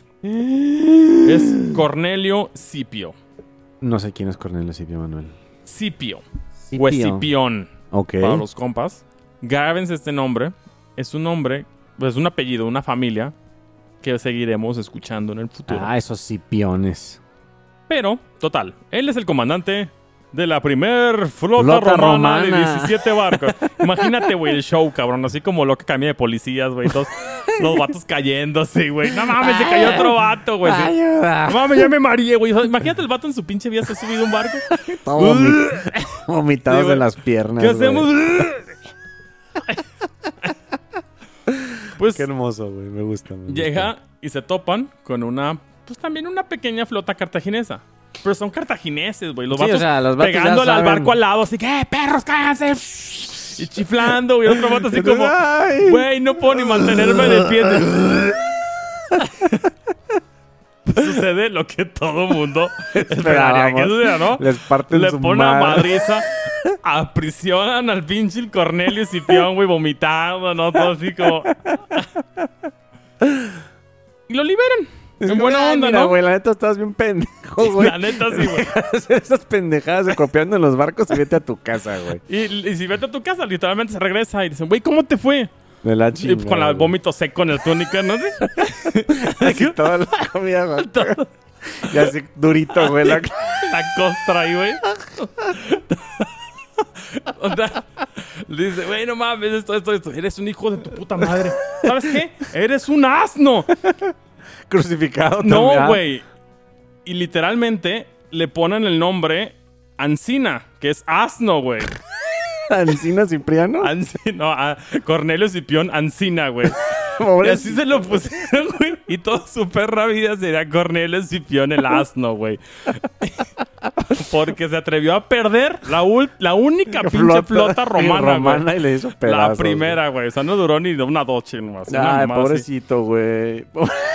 Es Cornelio Scipio. No sé quién es Cornelio Scipio, Manuel. Scipio. Scipio. O Escipión. Ok. Para los compas. Grábense este nombre. Es un nombre, pues un apellido, una familia que seguiremos escuchando en el futuro. Ah, esos Scipiones. Pero, total, él es el comandante de la primer flota, Flota romana, romana de diecisiete barcos. Imagínate, güey, el show, cabrón. Así como loca camilla de policías, güey. Los, los vatos cayéndose, güey. No mames, se cayó otro vato, güey. Sí. ¡Ayuda! No mames, ya me mareé, güey. Imagínate el vato en su pinche vida se ha subido a un barco. Todo vomi- vomitados Sí, de las piernas. ¿Qué hacemos? Pues Qué hermoso, güey. Me gusta. Me llega gusta. y se topan con una, pues también una pequeña flota cartaginesa. Pero son cartagineses, güey. Los Sí, vatos, o sea, los vatos pegándole ya al saben. barco al lado, así que, ¡eh, perros, cáiganse! Y chiflando, güey. Otro vato así como, Ay. güey, no puedo ni mantenerme de pie. Sucede lo que todo mundo esperaría que suceda, ¿no? Les parten Le su ponen una madre. madriza, aprisionan al pinche el Cornelio Scipio, güey, vomitando, ¿no? Todo así como... Y lo liberan. En buena Ay, onda, mira, ¿no? güey, la neta estás bien pendejo, güey. La neta sí, güey. Hacer esas pendejadas de copiando en los barcos y vete a tu casa, güey. Y, y si vete a tu casa, literalmente se regresa y dicen, güey, ¿cómo te fue? De la Y chingada. con el güey. vómito seco en el túnica, ¿no? Así toda la comida, güey. Y así durito, güey. La... La costra ahí, güey. O sea, le dice, güey, no mames, esto, esto, esto. Eres un hijo de tu puta madre. ¿Sabes qué? Eres un asno. Crucificado también. No, güey. Y literalmente le ponen el nombre Ancina, que es asno, güey. Ancina Cipriano. Anci- no, a Cornelio Cipión Ancina, güey. Y Pobre- así se lo pusieron, güey. Y toda su perra vida sería Cornelio Cipión el asno, güey. Porque se atrevió a perder la, ul- la única pinche flota romana, romana güey. y le hizo pedazos. La primera, güey. O sea, no duró ni una doche nomás. güey. una Ay, mamada así. pobrecito, güey.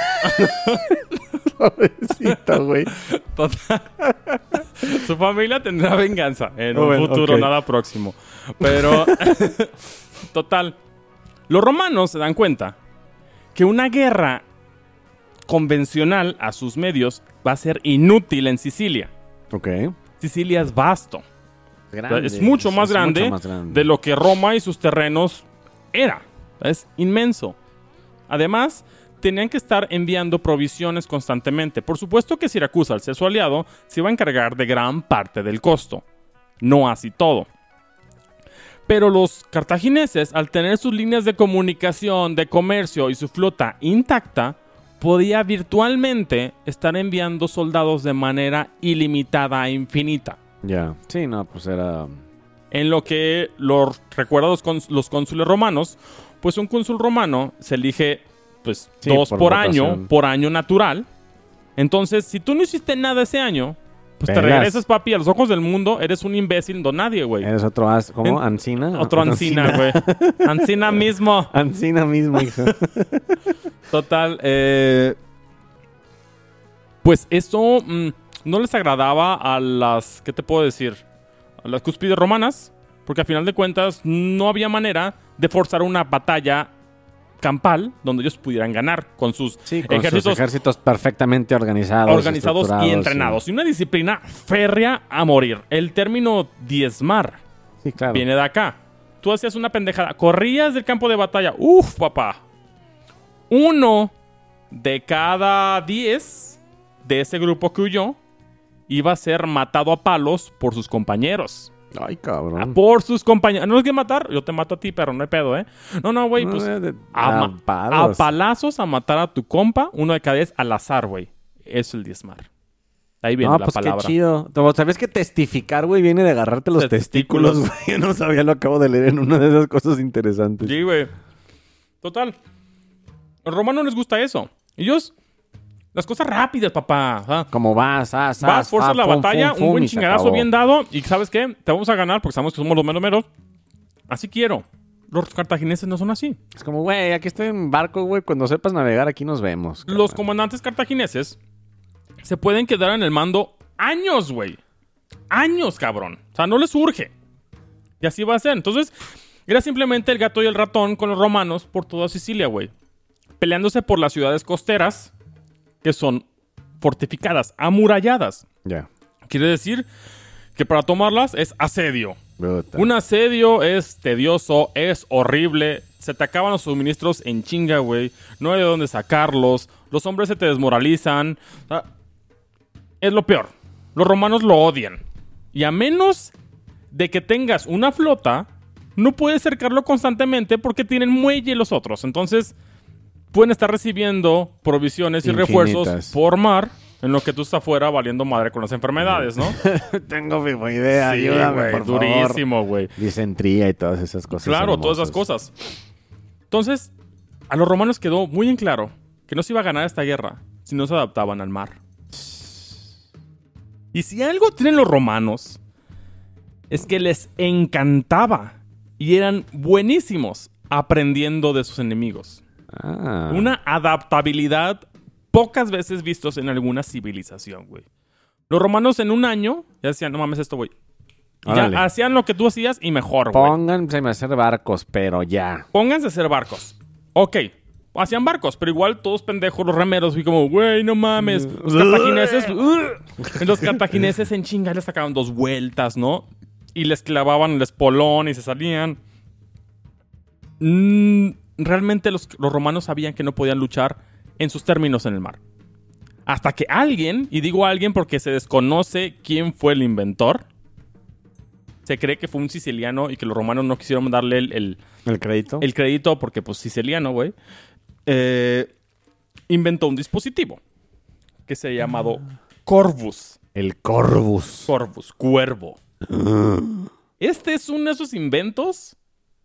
Pobrecito, güey. Total. Su familia tendrá venganza en Oh, un bueno, futuro ok. nada próximo. Pero, total. Los romanos se dan cuenta que una guerra convencional a sus medios va a ser inútil en Sicilia. Ok. Sicilia es vasto. Grande. Es mucho más Es grande mucho más grande. de lo que Roma y sus terrenos era. Es inmenso. Además, tenían que estar enviando provisiones constantemente. Por supuesto que Siracusa, al ser su aliado, se iba a encargar de gran parte del costo. No así todo. Pero los cartagineses, al tener sus líneas de comunicación, de comercio y su flota intacta, podía virtualmente estar enviando soldados de manera ilimitada e infinita. Ya. Sí, no, pues era... En lo que los recuerda los, cons- los cónsules romanos, pues un cónsul romano se elige pues Sí, dos por por, votación. año, por año natural. Entonces, si tú no hiciste nada ese año, pues te Pelas. regresas, papi, a los ojos del mundo, eres un imbécil don nadie, güey. Eres otro as... ¿Cómo? En- ¿Ancina? Otro Ancina, güey. Ancina mismo. Ancina mismo, hijo. Total, eh, pues esto mm, no les agradaba a las, ¿qué te puedo decir? A las cúspides romanas, porque a final de cuentas no había manera de forzar una batalla campal donde ellos pudieran ganar con sus Sí, con ejércitos sus ejércitos perfectamente organizados. organizados y estructurados, entrenados. Y una disciplina férrea a morir. El término diezmar Sí, sí claro. viene de acá. Tú hacías una pendejada, corrías del campo de batalla. Uf, papá. Uno de cada diez de ese grupo que huyó iba a ser matado a palos por sus compañeros. Ay, Ah, cabrón. Por sus compañeros. ¿No es que matar? Yo te mato a ti, pero no hay pedo, ¿eh? No, no, güey, No, pues... de- de- A, ma- a palos. a palazos a matar a tu compa, uno de cada diez al azar, güey. Eso es el diezmar. Ahí viene No, la pues palabra. qué chido. Como, ¿sabes que testificar, güey, viene de agarrarte los De testículos, testículos. güey? Yo no sabía, lo acabo de leer en una de esas cosas interesantes. Sí, güey. Total. A los romanos les gusta eso. Ellos... Las cosas rápidas, papá. ¿Ah? Como vas, as, Vas, as, fuerzas fa, la fum, batalla, fum, un fum, buen y se chingadazo acabó. bien dado. Y ¿sabes qué? Te vamos a ganar porque sabemos que somos los meros meros. Así quiero. Los cartagineses no son así. Es como, güey, aquí estoy en barco, güey. Cuando sepas navegar, aquí nos vemos. Los carnal. comandantes cartagineses se pueden quedar en el mando años, güey. Años, cabrón. O sea, no les urge. Y así va a ser. Entonces, era simplemente el gato y el ratón con los romanos por toda Sicilia, güey. Peleándose por las ciudades costeras, que son fortificadas, amuralladas. Ya. Quiere decir que para tomarlas es asedio. Puta. Un asedio es tedioso, es horrible. Se te acaban los suministros en chinga, güey. No hay de dónde sacarlos. Los hombres se te desmoralizan. O sea, es lo peor. Los romanos lo odian. Y a menos de que tengas una flota, no puedes cercarlo constantemente porque tienen muelle los otros. Entonces, pueden estar recibiendo provisiones y Infinitas. refuerzos por mar, en lo que tú estás afuera valiendo madre con las enfermedades, ¿no? Tengo mi buena idea, Sí, ayúdame, güey, por favor. durísimo, güey. Disentría y todas esas cosas. Claro, todas esas hermosas. cosas. Entonces, a los romanos quedó muy en claro que no se iba a ganar esta guerra si no se adaptaban al mar. Y si algo tienen los romanos, es que les encantaba y eran buenísimos aprendiendo de sus enemigos. Ah. Una adaptabilidad pocas veces vistos en alguna civilización, güey. Los romanos en un año ya decían, no mames esto, güey. Y Órale. ya hacían lo que tú hacías y mejor, güey. Pónganse a hacer barcos, pero ya. Pónganse a hacer barcos. Ok, hacían barcos, pero igual todos pendejos, los remeros, y como, güey, no mames. Los cartagineses, uh, los cartagineses en chinga les sacaban dos vueltas, ¿no? Y les clavaban el espolón y se salían. Mm, realmente los, los romanos sabían que no podían luchar en sus términos en el mar. Hasta que alguien, y digo alguien porque se desconoce quién fue el inventor, se cree que fue un siciliano y que los romanos no quisieron darle el... El, ¿El crédito? El crédito porque, pues, siciliano, güey. Eh, inventó un dispositivo que se ha llamado Corvus. El Corvus. Corvus, cuervo. Este es uno de esos inventos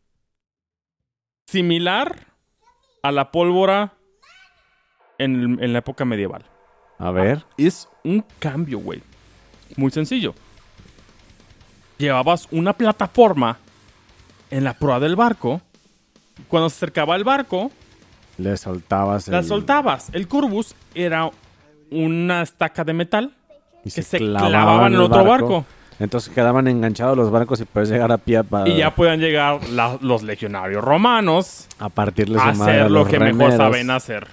similar a la pólvora en, en la época medieval. A ver. Es un cambio, güey. Muy sencillo. Llevabas una plataforma en la proa del barco. Cuando se acercaba al barco, le soltabas la el... soltabas. El Corvus era una estaca de metal y que se, se clavaban en el otro barco. barco. Entonces quedaban enganchados los barcos y puedes llegar a pie para... Y ya puedan llegar la, los legionarios romanos a partirles a su madre hacer a lo los que remeros. mejor saben hacer.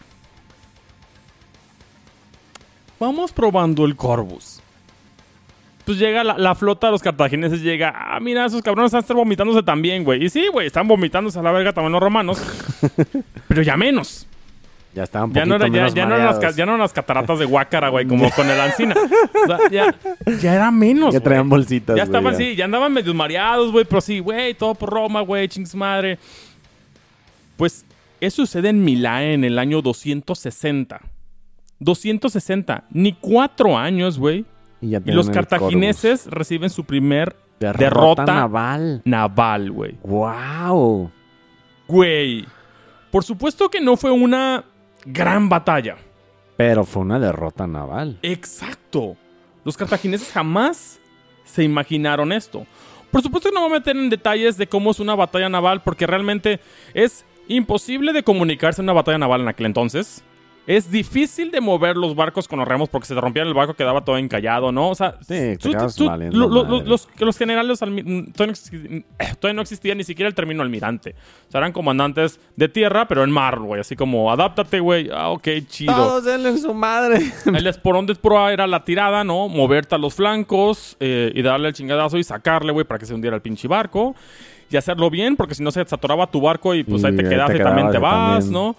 Vamos probando el Corvus. Pues llega la, la flota de los cartagineses, llega... Ah, mira, esos cabrones están vomitándose también, güey. Y sí, güey, están vomitándose a la verga también los romanos. Pero ya menos. Ya estaban un ya poquito no era, menos ya, ya, no eran las, ya no eran las cataratas de Huácara, güey, como con el Ancina. O sea, ya, ya era menos, Ya traían güey. bolsitas, Ya estaban güey, así, ya andaban medio mareados, güey. Pero sí, güey, todo por Roma, güey, chings madre. Pues eso sucede en Milán en el año doscientos sesenta. doscientos sesenta. Ni cuatro años, güey. Y, ya Y los cartagineses Corvus. reciben su primer derrota, derrota naval. Naval, güey. ¡Wow! Güey. Por supuesto que no fue una gran batalla. Pero fue una derrota naval. Exacto. Los cartagineses jamás se imaginaron esto. Por supuesto que no me voy a meter en detalles de cómo es una batalla naval, porque realmente es imposible de comunicarse en una batalla naval en aquel entonces. Es difícil de mover los barcos con los remos porque se te rompían el barco, quedaba todo encallado, ¿no? O sea, sí, tú, te tú, valiendo lo, lo, madre. los, los generales almi- todavía, no existía, todavía no existía ni siquiera el término almirante. O sea, eran comandantes de tierra, pero en mar, güey. Así como, adáptate, güey. Ah, ok, chido. Todos denle en su madre. El esporón de proa era la tirada, ¿no? Moverte a los flancos eh, y darle el chingadazo y sacarle, güey, para que se hundiera el pinche barco. Y hacerlo bien, porque si no se saturaba tu barco y pues Y ahí te ahí quedas te y también quedabas te y vas, también. ¿no?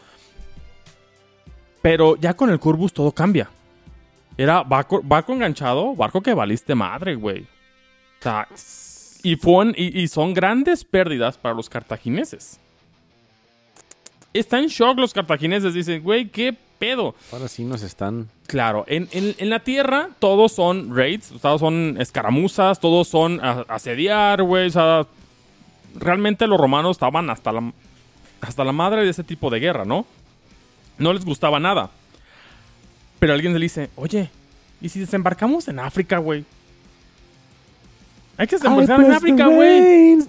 Pero ya con el Corvus todo cambia. Era barco, barco enganchado, barco que valiste madre, güey. O sea, y, fue, y, y son grandes pérdidas para los cartagineses. Están en shock los cartagineses. Dicen, güey, ¿qué pedo? Ahora sí nos están... Claro, en, en, en la tierra todos son raids, todos son escaramuzas, todos son a, asediar, güey. O sea, realmente los romanos estaban hasta la, hasta la madre de ese tipo de guerra, ¿no? No les gustaba nada. Pero alguien le dice, oye, ¿y si desembarcamos en África, güey? Hay que desembarcar en África, güey.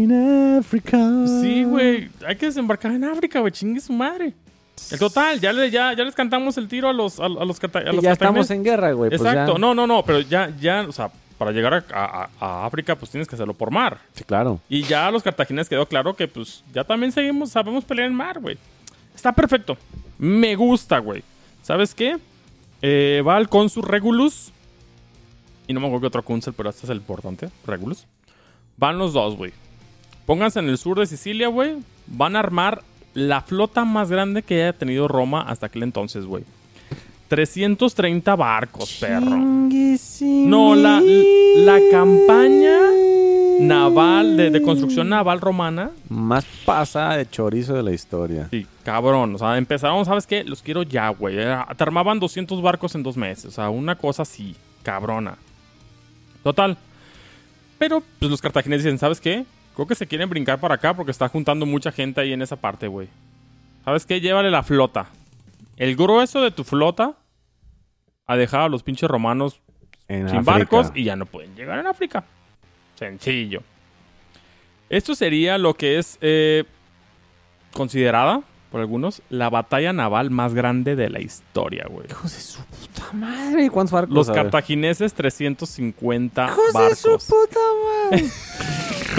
Sí, güey. Hay que desembarcar en África, güey. Chingue su madre. El total, ya, le, ya, ya les cantamos el tiro a los, a, a los, cata, a los ya estamos en guerra, güey. Pues Exacto. ya. No, no, no. Pero ya, ya, o sea, para llegar a, a, a África, pues tienes que hacerlo por mar. Sí, claro. Y ya a los cartagineses quedó claro que, pues, ya también seguimos, sabemos pelear en mar, güey. Está perfecto. Me gusta, güey. ¿Sabes qué? Eh, va al cónsul Regulus. Y no me acuerdo qué otro cónsul, pero este es el importante. Regulus. Van los dos, güey. Pónganse en el sur de Sicilia, güey. Van a armar la flota más grande que haya tenido Roma hasta aquel entonces, güey. trescientos treinta barcos, perro. No, la, la campaña naval, de, de construcción naval romana. Más pasa de chorizo de la historia. Sí, cabrón. O sea, empezaron, ¿sabes qué? Los quiero ya, güey. Era- Te armaban doscientos barcos en dos meses. O sea, una cosa así, cabrona. Total. Pero, pues los cartagineses dicen, ¿sabes qué? Creo que se quieren brincar para acá porque está juntando mucha gente ahí en esa parte, güey. ¿Sabes qué? Llévale la flota. El grueso de tu flota a dejar a los pinches romanos En sin África. barcos y ya no pueden llegar en África. Sencillo. Esto sería lo que es eh, considerada por algunos la batalla naval más grande de la historia, güey. Hijos de su puta madre. ¿Cuántos barcos? Los A ver. cartagineses trescientos cincuenta Hijos barcos. de su puta madre.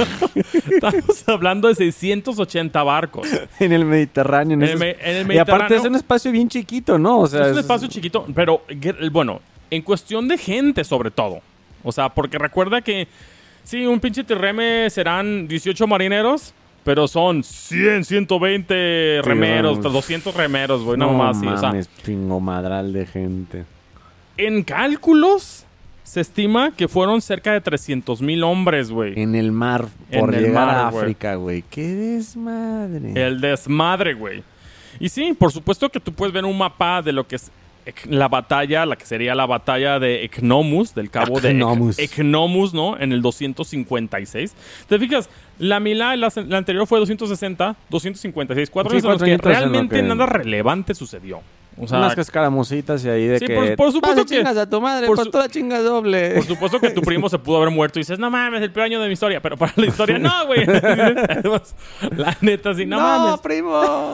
Estamos hablando de seiscientos ochenta barcos. En el Mediterráneo. En En esos- el me- en el Y aparte Mediterráneo. es un espacio bien chiquito, ¿no? O sea, Es un espacio chiquito, pero gue- bueno, en cuestión de gente sobre todo. O sea, porque recuerda que sí, un pinche tirreme serán dieciocho marineros, pero son cien, ciento veinte remeros, vamos. doscientos remeros, güey, no, más, sí, o sea, mames, pingomadral de gente. en cálculos se estima que fueron cerca de trescientos mil hombres, güey. En el mar, En por el llegar mar, a güey. África, güey. ¡Qué desmadre! El desmadre, güey. Y sí, por supuesto que tú puedes ver un mapa de lo que es ec- la batalla, la que sería la batalla de Ecnomus, del cabo Ecnomus. de Ec- Ecnomus, ¿no? En el doscientos cincuenta y seis. ¿Te fijas? La Mila, la, la anterior fue doscientos sesenta, doscientos cincuenta y seis. Cuatro Sí, años en los cuatro que añitos en lo realmente que- nada relevante sucedió. O sea, Unas cascaramucitas y ahí de sí, que... por- por supuesto "Vas y que- chingas a tu madre, por por, su- toda chinga doble. por supuesto que tu primo se pudo haber muerto y dices, no mames, el peor año de mi historia. Pero para la historia, no, güey. Además, la neta, sí, no, ¡No, mames. primo!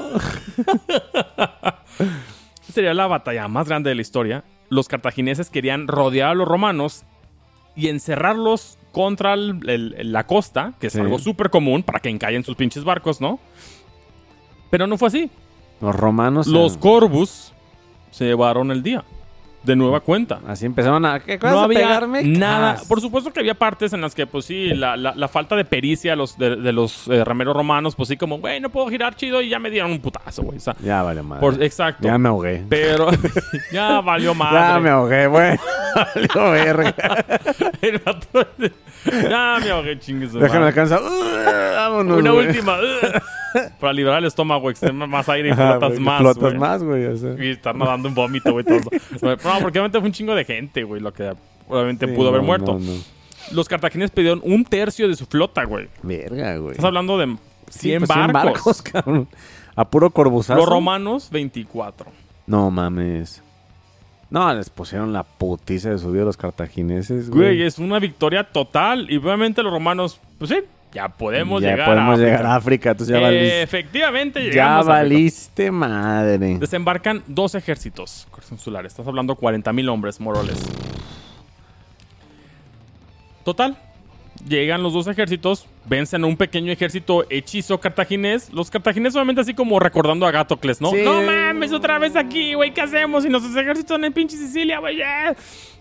Sería la batalla más grande de la historia. Los cartagineses querían rodear a los romanos y encerrarlos contra el- el- la costa, que es Sí. algo súper común para que encallen sus pinches barcos, ¿no? Pero no fue así. Los romanos... Los eh, corvus se llevaron el día. De nueva cuenta. Así empezaron a... ¿Qué No vas a había pegarme? nada. Ah, Por supuesto que había partes en las que, pues sí, la, la- la falta de pericia los, de, de los eh, remeros romanos, pues sí, como, güey, no puedo girar chido y ya me dieron un putazo, güey. O sea, Ya vale madre. por- exacto. Ya me ahogué. Pero ya valió madre. Ya me ahogué, güey. Valió verga. El vato- ya me ahogué, chingue su Déjame madre. alcanzar. Uh, vámonos, Una güey. última. Para liberar el estómago, extender más aire y Ajá, flotas güey, más. Flotas güey. más, güey. O sea. Y estar nadando un vómito, güey. Todo. No, porque obviamente fue un chingo de gente, güey. Lo que obviamente Sí, pudo haber no, muerto. no, no. Los cartagineses pidieron un tercio de su flota, güey. Verga, güey. Estás hablando de Sí, cien pues, cien barcos. cabrón. A puro corbuzazo. Los romanos, veinticuatro. No mames. No, les pusieron la putiza de su vida a los cartagineses, Güey, güey. es una victoria total. Y obviamente los romanos, pues sí, ya podemos ya llegar podemos a llegar África. a África. Entonces ya Eh, valiste. efectivamente Ya llegamos a África. valiste madre. Desembarcan dos ejércitos consulares. Estás hablando cuarenta mil hombres, moroles. Total. Llegan los dos ejércitos, vencen a un pequeño ejército hechizo cartaginés. Los cartagineses obviamente así como recordando a Gatocles, ¿no? Sí. No mames, otra vez aquí, güey, ¿qué hacemos? Y nuestros ejércitos están en pinche Sicilia, güey. ya".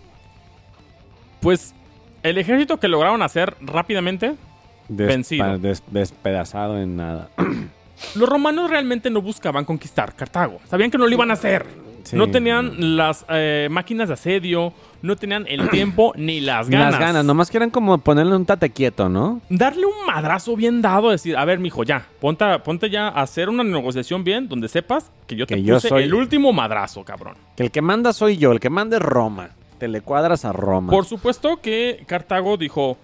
Pues el ejército que lograron hacer rápidamente, Despa- vencido. des- despedazado en nada. los romanos realmente no buscaban conquistar Cartago. Sabían que no lo iban a hacer. Sí. No tenían las eh, máquinas de asedio, no tenían el tiempo ni las ganas. Las ganas. Nomás que eran como ponerle un tate quieto, ¿no? Darle un madrazo bien dado, decir, a ver, mijo, ya, ponte, ponte ya a hacer una negociación bien donde sepas que yo te Que yo puse soy- el último madrazo, cabrón. Que el que manda soy yo. El que manda es Roma. Te le cuadras a Roma. Por supuesto que Cartago dijo,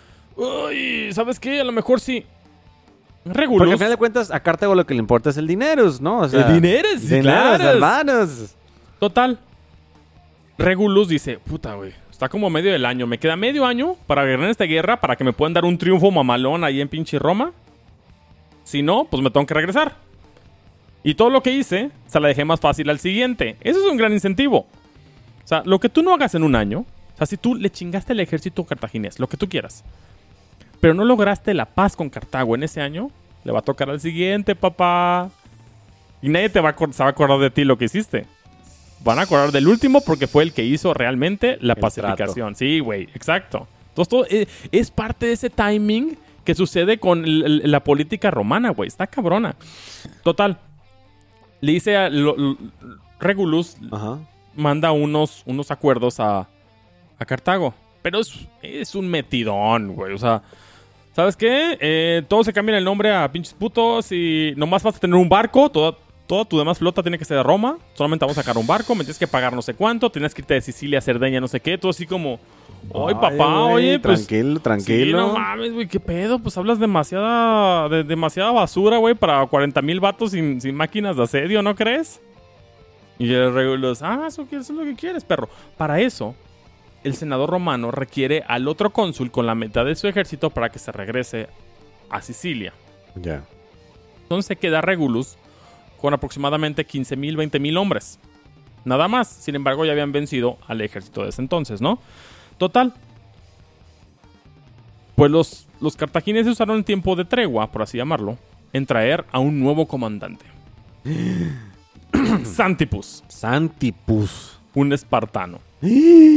uy, ¿sabes qué? A lo mejor sí. Regulus. Porque al final de cuentas, a Cartago lo que le importa es el dinero, ¿no? O sea, El dinero, sí, dineros, claro. hermanos. Total. Regulus dice, puta, güey, está como medio del año. Me queda medio año para ganar esta guerra para que me puedan dar un triunfo mamalón ahí en pinche Roma. Si no, pues me tengo que regresar. Y todo lo que hice, se la dejé más fácil al siguiente. Eso es un gran incentivo. O sea, lo que tú no hagas en un año, o sea, si tú le chingaste al ejército cartaginés, lo que tú quieras, pero no lograste la paz con Cartago en ese año, le va a tocar al siguiente, papá. Y nadie te va a, acor- se va a acordar de ti lo que hiciste. Van a acordar del último porque fue el que hizo realmente la El pacificación. Sí, güey, exacto. Entonces, todo es, es parte de ese timing que sucede con el- el- la política romana, güey. Está cabrona. Total. Le dice a lo- lo- Regulus, Ajá. manda unos, unos acuerdos a, a Cartago. Pero es, es un metidón, güey. O sea, ¿sabes qué? Eh, todos se cambian el nombre a pinches putos y nomás vas a tener un barco. Toda, toda tu demás flota tiene que ser de Roma. Solamente vamos a sacar un barco. Me tienes que pagar no sé cuánto. Tienes que irte de Sicilia a Cerdeña, no sé qué. Todo así como... Oye, papá, güey, oye, pues... Tranquilo, Sí, tranquilo. no mames, güey, qué pedo. Pues hablas demasiada, de, demasiada basura, güey, para cuarenta mil vatos sin, sin máquinas de asedio, ¿no crees? Y el Regulus, ah, eso, eso es lo que quieres, perro. Para eso, el senador romano requiere al otro cónsul con la mitad de su ejército para que se regrese a Sicilia. Ya. Entonces se queda Regulus con aproximadamente quince mil, veinte mil hombres. Nada más. Sin embargo, ya habían vencido al ejército de ese entonces, ¿no? Total. Pues los, los cartagineses usaron el tiempo de tregua, por así llamarlo, en traer a un nuevo comandante. Xanthipus. Xanthipus. Un espartano. Un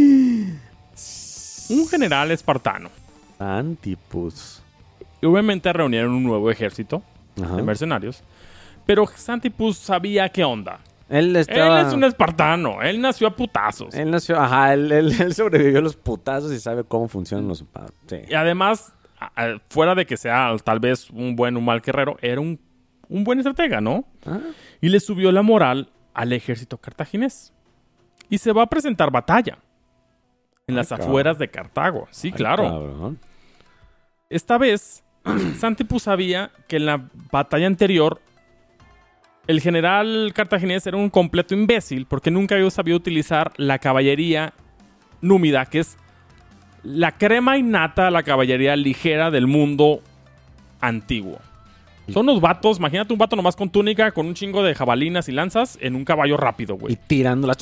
general espartano. Xanthipus. Y obviamente reunieron un nuevo ejército Ajá. de mercenarios. Pero Xanthipus sabía qué onda. Él estaba... Él es un espartano. Él nació a putazos. Él nació... Ajá, él, él, él sobrevivió a los putazos y sabe cómo funcionan los... Sí. Y además, a- a- fuera de que sea tal vez un buen o un mal guerrero, era un, un buen estratega, ¿no? Ah. Y le subió la moral al ejército cartaginés. Y se va a presentar batalla en Ay, las cabrón. afueras de Cartago. Sí, Ay, claro. cabrón. Esta vez, Xanthipus sabía que en la batalla anterior el general cartaginés era un completo imbécil porque nunca había sabido utilizar la caballería númida, que es la crema innata, la caballería ligera del mundo antiguo. Son unos vatos, imagínate un vato nomás con túnica, con un chingo de jabalinas y lanzas en un caballo rápido, Y güey. tirándolas.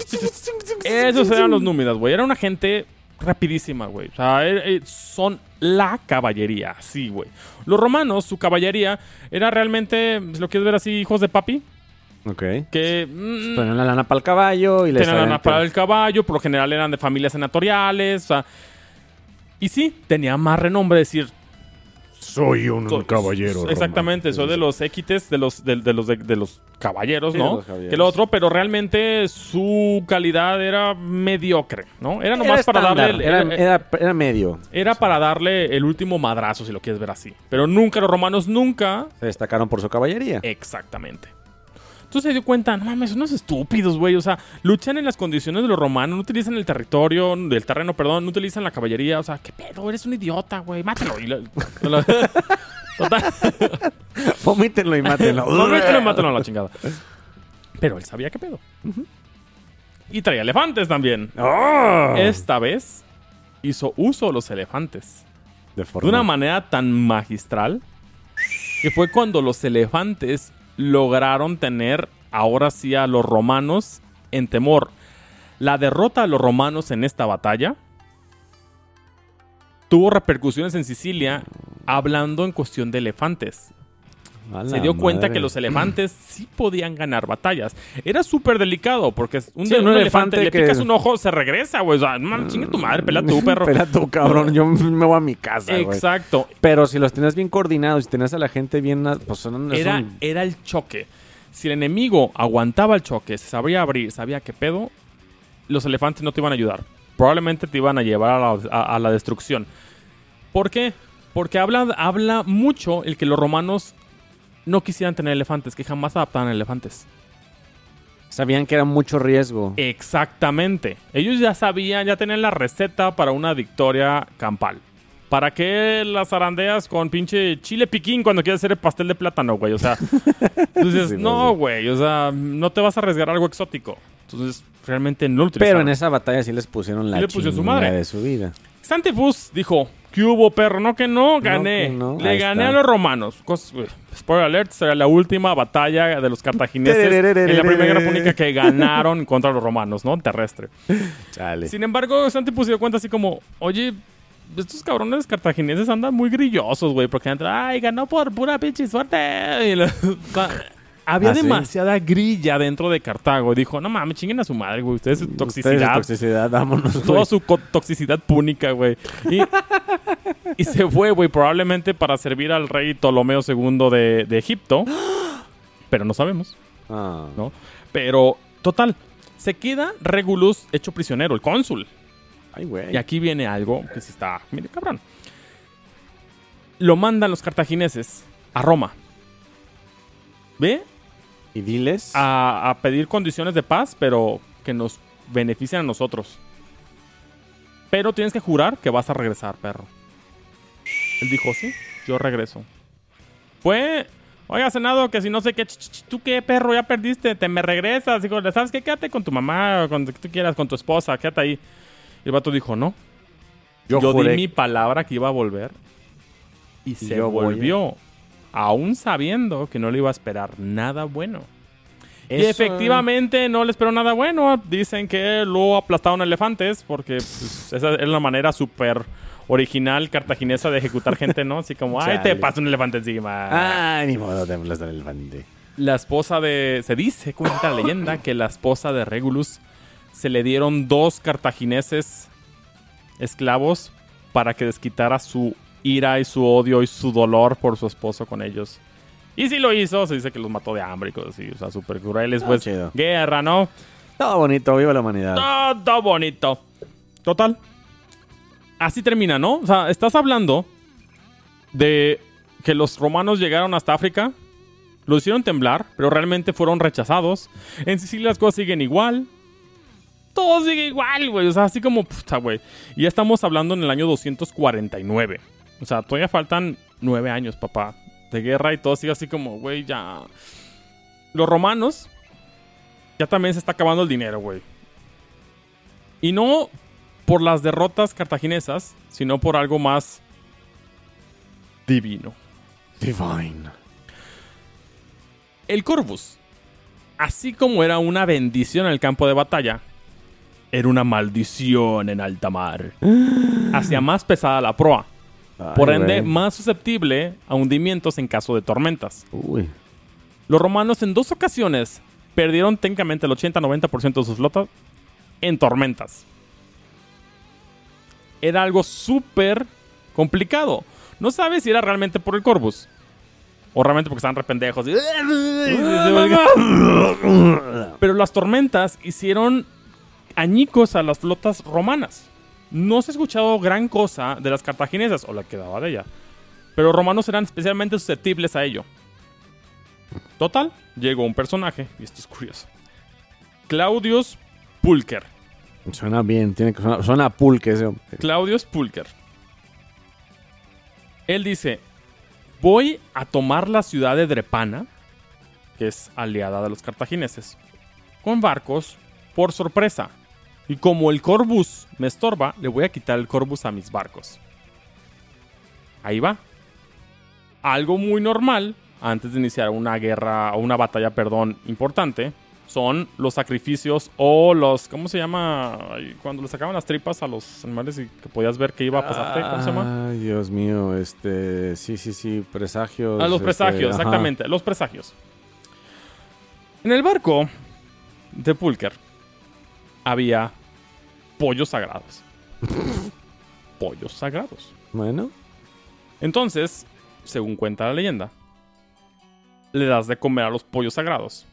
Esos eran los númidas, güey. Era una gente rapidísima, güey. O sea, eh, eh, son la caballería, sí, güey. Los romanos, su caballería, era realmente, si lo quieres ver así, hijos de papi, Ok. que mm, Ponen la lana para el caballo y les tenían lana sabían para que- el caballo, por lo general eran de familias senatoriales, o sea, y sí, tenía más renombre decir, Soy un So- caballero. exactamente, romano. soy de los équites, de los, de, de los, de, de los caballeros, Sí, de ¿no? los caballeros. Que el otro, pero realmente su calidad era mediocre, ¿no? Era Era nomás para estándar, darle... Era, era- era, era medio. Era para darle el último madrazo, si lo quieres ver así. Pero nunca, los romanos nunca... Se destacaron por su caballería. Exactamente. Entonces se dio cuenta, no mames, son unos estúpidos, güey. O sea, luchan en las condiciones de los romanos, no utilizan el territorio, el terreno, perdón, no utilizan la caballería. O sea, ¿qué pedo? Eres un idiota, güey. Mátalo. Y lo- lo- Total. Vomítenlo y mátenlo. No, mátalo, mátalo a la chingada. Pero él sabía qué pedo. Y traía elefantes también. ¡Ah! Esta vez hizo uso de los elefantes. De De forma... una manera tan magistral que fue cuando los elefantes lograron tener ahora sí a los romanos en temor. La derrota de los romanos en esta batalla tuvo repercusiones en Sicilia hablando en cuestión de elefantes. A la Se dio cuenta madre. que los elefantes sí podían ganar batallas. Era súper delicado porque un, Sí, un un elefante, elefante le que- picas un ojo, se regresa, güey. O sea, no, chingue tu madre, pela tú, perro. Pela tú, cabrón. Yo me voy a mi casa, güey. Exacto. Pero si los tenías bien coordinados, si tenías a la gente bien... Pues son... Era, son- era el choque. Si el enemigo aguantaba el choque, se sabría abrir, sabía qué pedo, los elefantes no te iban a ayudar. Probablemente te iban a llevar a la, a- a la destrucción. ¿Por qué? Porque habla, habla mucho el que los romanos no quisieran tener elefantes, que jamás adaptaban elefantes. Sabían que era mucho riesgo. Exactamente. Ellos ya sabían, ya tenían la receta para una victoria campal. ¿Para qué las zarandeas con pinche chile piquín cuando quieres hacer el pastel de plátano, güey? O sea, entonces, Sí, no, pues, sí. güey. O sea, no te vas a arriesgar algo exótico. Entonces, realmente no lo utilizaron. Pero en esa batalla sí les pusieron la Sí le pusieron su chingada madre. de su vida. Xanthipus dijo, ¿qué hubo, perro? No que no, gané. que no. Le Ahí gané está. a los romanos. Cos- güey, spoiler alert, será la última batalla de los cartagineses en la Primera Guerra Púnica que ganaron contra los romanos, ¿no? Terrestre. Chale. Sin embargo, Xanthipus se dio cuenta así como, oye, estos cabrones cartagineses andan muy grillosos, güey, porque entran, ay, ganó por pura pinche suerte. Y la- o sea, había ¿Ah, sí? demasiada grilla dentro de Cartago. Y dijo, no mames, chinguen a su madre, güey, ustedes su Ustedes, toxicidad. toxicidad, vámonos, Toda güey. su co- toxicidad púnica, güey. Y, y se fue, güey, probablemente para servir al rey Ptolomeo segundo de, de Egipto. Pero no sabemos, Ah. ¿no? Pero, total, se queda Regulus hecho prisionero, el cónsul. Ay, güey. Y aquí viene algo que sí está, mire, cabrón. Lo mandan los cartagineses a Roma. ¿Ve? Y diles... A, a pedir condiciones de paz, pero que nos beneficien a nosotros. Pero tienes que jurar que vas a regresar, perro. Él dijo, sí, yo regreso. Fue, oiga, Senado, que si no sé qué, ch, ch, ch, tú qué, perro, ya perdiste, te me regresas. Dijo, ¿sabes qué? Quédate con tu mamá, con lo que tú quieras, con tu esposa, quédate ahí. Y el vato dijo, no. Yo Yo, juré- di mi palabra que iba a volver. Y se yo voy a- volvió. Aún sabiendo que no le iba a esperar nada bueno. Y Eso- efectivamente no le esperó nada bueno. Dicen que lo aplastaron elefantes porque pues, esa es la manera súper original cartaginesa de ejecutar gente, ¿no? Así como, ay, te Chale. pasa un elefante encima. Ay, ni modo, te hablas del elefante. La esposa de... Se dice, cuenta la leyenda, que la esposa de Regulus se le dieron dos cartagineses esclavos para que desquitara su ira y su odio y su dolor por su esposo con ellos. Y si lo hizo, se dice que los mató de hambre y cosas así. O sea, súper crueles, Ah, pues. chido. Guerra, ¿no? Todo bonito, viva la humanidad. Todo bonito. Total. Así termina, ¿no? O sea, estás hablando de que los romanos llegaron hasta África, lo hicieron temblar, pero realmente fueron rechazados. En Sicilia las cosas siguen igual. Todo sigue igual, güey. O sea, así como, puta, güey. Y ya estamos hablando en el año doscientos cuarenta y nueve. O sea, todavía faltan nueve años, papá, de guerra y todo sigue así como, güey, ya... Los romanos... Ya también se está acabando el dinero, güey. Y no por las derrotas cartaginesas, sino por algo más divino. Divine. El Corvus, así como era una bendición en el campo de batalla, era una maldición en alta mar. Hacía más pesada la proa. Ay, Por ende, güey. más susceptible a hundimientos en caso de tormentas. Uy. Los romanos en dos ocasiones perdieron técnicamente el ochenta a noventa por ciento de sus flotas en tormentas. Era algo súper complicado. No sabes si era realmente por el Corvus o realmente porque estaban re pendejos. Pero las tormentas hicieron añicos a las flotas romanas. No se ha escuchado gran cosa de las cartaginesas, o la que daba de ella. Pero los romanos eran especialmente susceptibles a ello. Total, llegó un personaje, y esto es curioso. Claudius Pulcher. Suena bien, tiene que sonar, suena a pulque ese hombre. Claudius Pulcher. Él dice, voy a tomar la ciudad de Drepana, que es aliada de los cartagineses, con barcos por sorpresa. Y como el Corvus me estorba, le voy a quitar el Corvus a mis barcos. Ahí va. Algo muy normal antes de iniciar una guerra o una batalla, perdón, importante, son los sacrificios o los, ¿cómo se llama? Ay, cuando le sacaban las tripas a los animales y que podías ver que iba a pasarte, ¿cómo se llama? Ay, Dios mío, este, sí, sí, sí, presagios. A los este, presagios, ajá. exactamente, los presagios. En el barco de Pulcher había pollos sagrados. Pollos sagrados. Bueno, Entonces, según cuenta la leyenda, le das de comer a los pollos sagrados.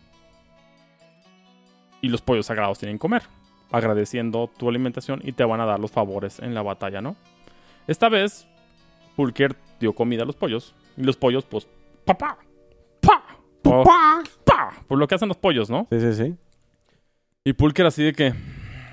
Y los pollos sagrados tienen que comer, agradeciendo tu alimentación y te van a dar los favores en la batalla, ¿no? Esta vez, Pulcher dio comida a los pollos. Y los pollos, pues, ¡papá! ¡Pa! ¡Pa! ¡Pa! Por lo que hacen los pollos, ¿no? sí, sí, sí. Y Pulcher así de que...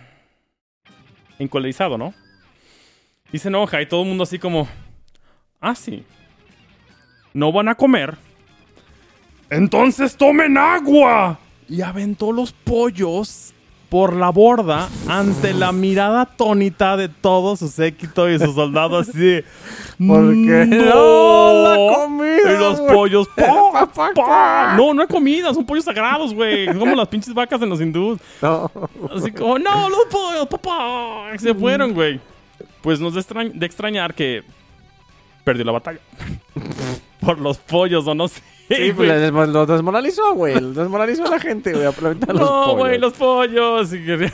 encolerizado, ¿no? Y se enoja y todo el mundo así como... Ah, sí. ¿No van a comer? ¡Entonces tomen agua! Y aventó los pollos por la borda ante la mirada atónita de todo su séquito y sus soldados así de... ¿Por qué? ¡No! ¡La comida, Y los güey! pollos... ¡pa! ¡pa! No, no hay comida, son pollos sagrados, güey. Como las pinches vacas en los hindús. No. Así como, no, los pollos, papá. Se fueron, güey. Pues nos de, extrañ- de extrañar que perdió la batalla. Por los pollos, o no sé. Sí, güey. pues les desmo- lo desmoralizó, güey. Lo desmoralizó a la gente, güey. Aprovechar los No, pollos. güey, los pollos. Y que-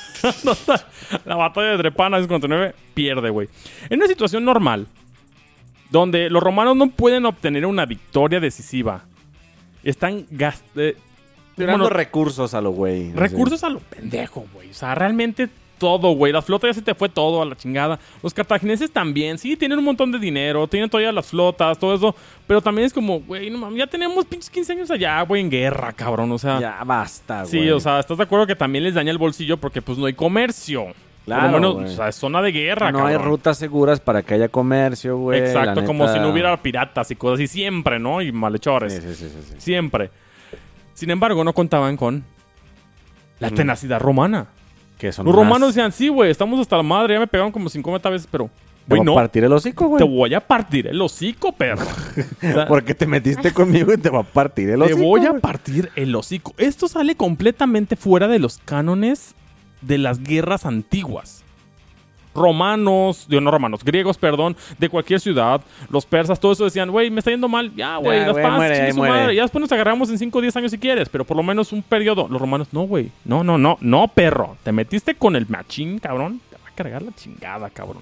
la batalla de Drepana cincuenta y nueve pierde, güey. En una situación normal, donde los romanos no pueden obtener una victoria decisiva, están gastando Tirando recursos a lo güey. recursos a lo pendejo, güey. O sea, realmente todo, güey. La flota ya se te fue todo a la chingada. Los cartagineses también. Sí, tienen un montón de dinero. Tienen todavía las flotas, todo eso. Pero también es como, güey, no mames, ya tenemos pinches quince años allá, güey, en guerra, cabrón. O sea, Ya basta, güey. sí, o sea, ¿estás de acuerdo que también les daña el bolsillo? Porque pues no hay comercio. Claro, Por lo menos, güey. o sea, es zona de guerra, no cabrón. hay rutas seguras para que haya comercio, güey. Exacto, la como neta. si no hubiera piratas y cosas así siempre, ¿no? Y malhechores. Sí, sí, sí, sí, sí. Siempre. Sin embargo, no contaban con la Mm. tenacidad romana. Que son Los unas- romanos decían, sí, güey, estamos hasta la madre, ya me pegaron como cincuenta veces, pero... Te Güey, voy a no, partir el hocico, güey. te voy a partir el hocico, perro. O sea, Porque te metiste conmigo y te va a partir el te hocico. voy a güey. partir el hocico. Esto sale completamente fuera de los cánones de las guerras antiguas. romanos, digo, no romanos, griegos, perdón, de cualquier ciudad, los persas, todo eso decían, güey, me está yendo mal, ya, güey, Ya, las güey, paz, muere, chingue ahí su muere. madre, ya después nos agarramos en cinco o diez años si quieres, pero por lo menos un periodo. Los romanos, no, güey, no, no, no, no, perro, te metiste con el machín, cabrón, te va a cargar la chingada, cabrón.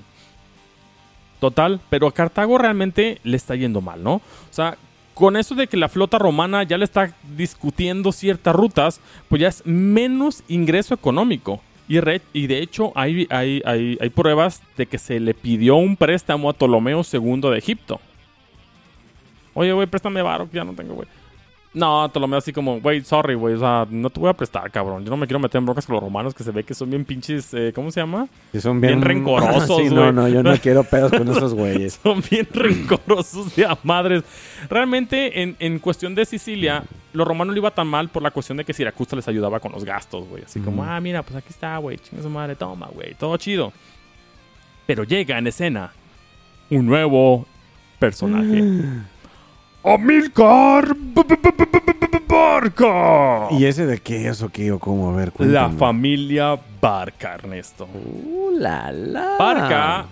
Total, pero a Cartago realmente le está yendo mal, ¿no? O sea, con eso de que la flota romana ya le está discutiendo ciertas rutas, pues ya es menos ingreso económico. Y, re- y de hecho hay, hay, hay, hay pruebas de que se le pidió un préstamo a Ptolomeo segundo de Egipto. Oye, güey, préstame varo, que ya no tengo, güey. No, Ptolomeo así como, güey, sorry, güey, o sea, no te voy a prestar, cabrón. Yo no me quiero meter en broncas con los romanos que se ve que son bien pinches, eh, ¿cómo se llama? Que son bien bien, rencorosos, sí, güey. no, no, yo no quiero pedos con esos güeyes. Son bien rencorosos de a madres. Realmente, en, en cuestión de Sicilia, los romanos le iba tan mal por la cuestión de que Siracusa les ayudaba con los gastos, güey. Así como, Mm. ah, mira, pues aquí está, güey, chinga su madre, toma, güey, todo chido. Pero llega en escena un nuevo personaje. ¡Amílcar B- B- B- B- B- B- Barca! ¿Y ese de qué es o qué o cómo? A ver, La cuéntame. familia Barca, Ernesto. Uh, la, la. Barca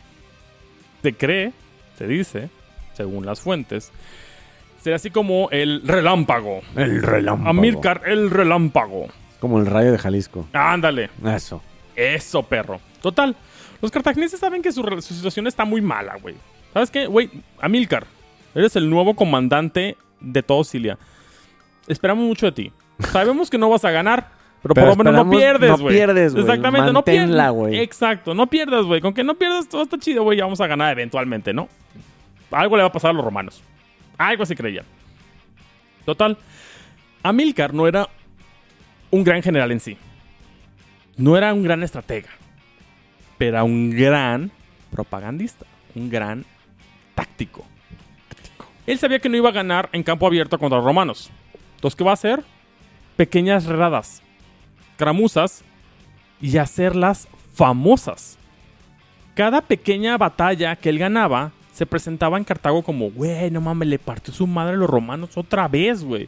se cree, se dice, según las fuentes, será así como el relámpago. El relámpago. Amílcar el relámpago. Como el rayo de Jalisco. Ándale. Eso. Eso, perro. Total. Los cartagineses saben que su, re- su situación está muy mala, güey. ¿Sabes qué? Güey, Amílcar, eres el nuevo comandante de todo Sicilia. Esperamos mucho de ti. Sabemos que no vas a ganar, pero, Pero por lo menos no esperamos pierdes, no güey. pierdes, güey. Exactamente, Manténla, no güey. pierdas. Exacto, no pierdas, güey. Con que no pierdas, todo está chido, güey. Ya vamos a ganar eventualmente, ¿no? Algo le va a pasar a los romanos. Algo así creían. Total. Amílcar no era un gran general en sí. No era un gran estratega. Pero era un gran propagandista. Un gran táctico. Él sabía que no iba a ganar en campo abierto contra los romanos. Entonces, ¿qué va a hacer? Pequeñas redadas, cramuzas y hacerlas famosas. Cada pequeña batalla que él ganaba se presentaba en Cartago como, güey, no mames, le partió su madre a los romanos otra vez, güey.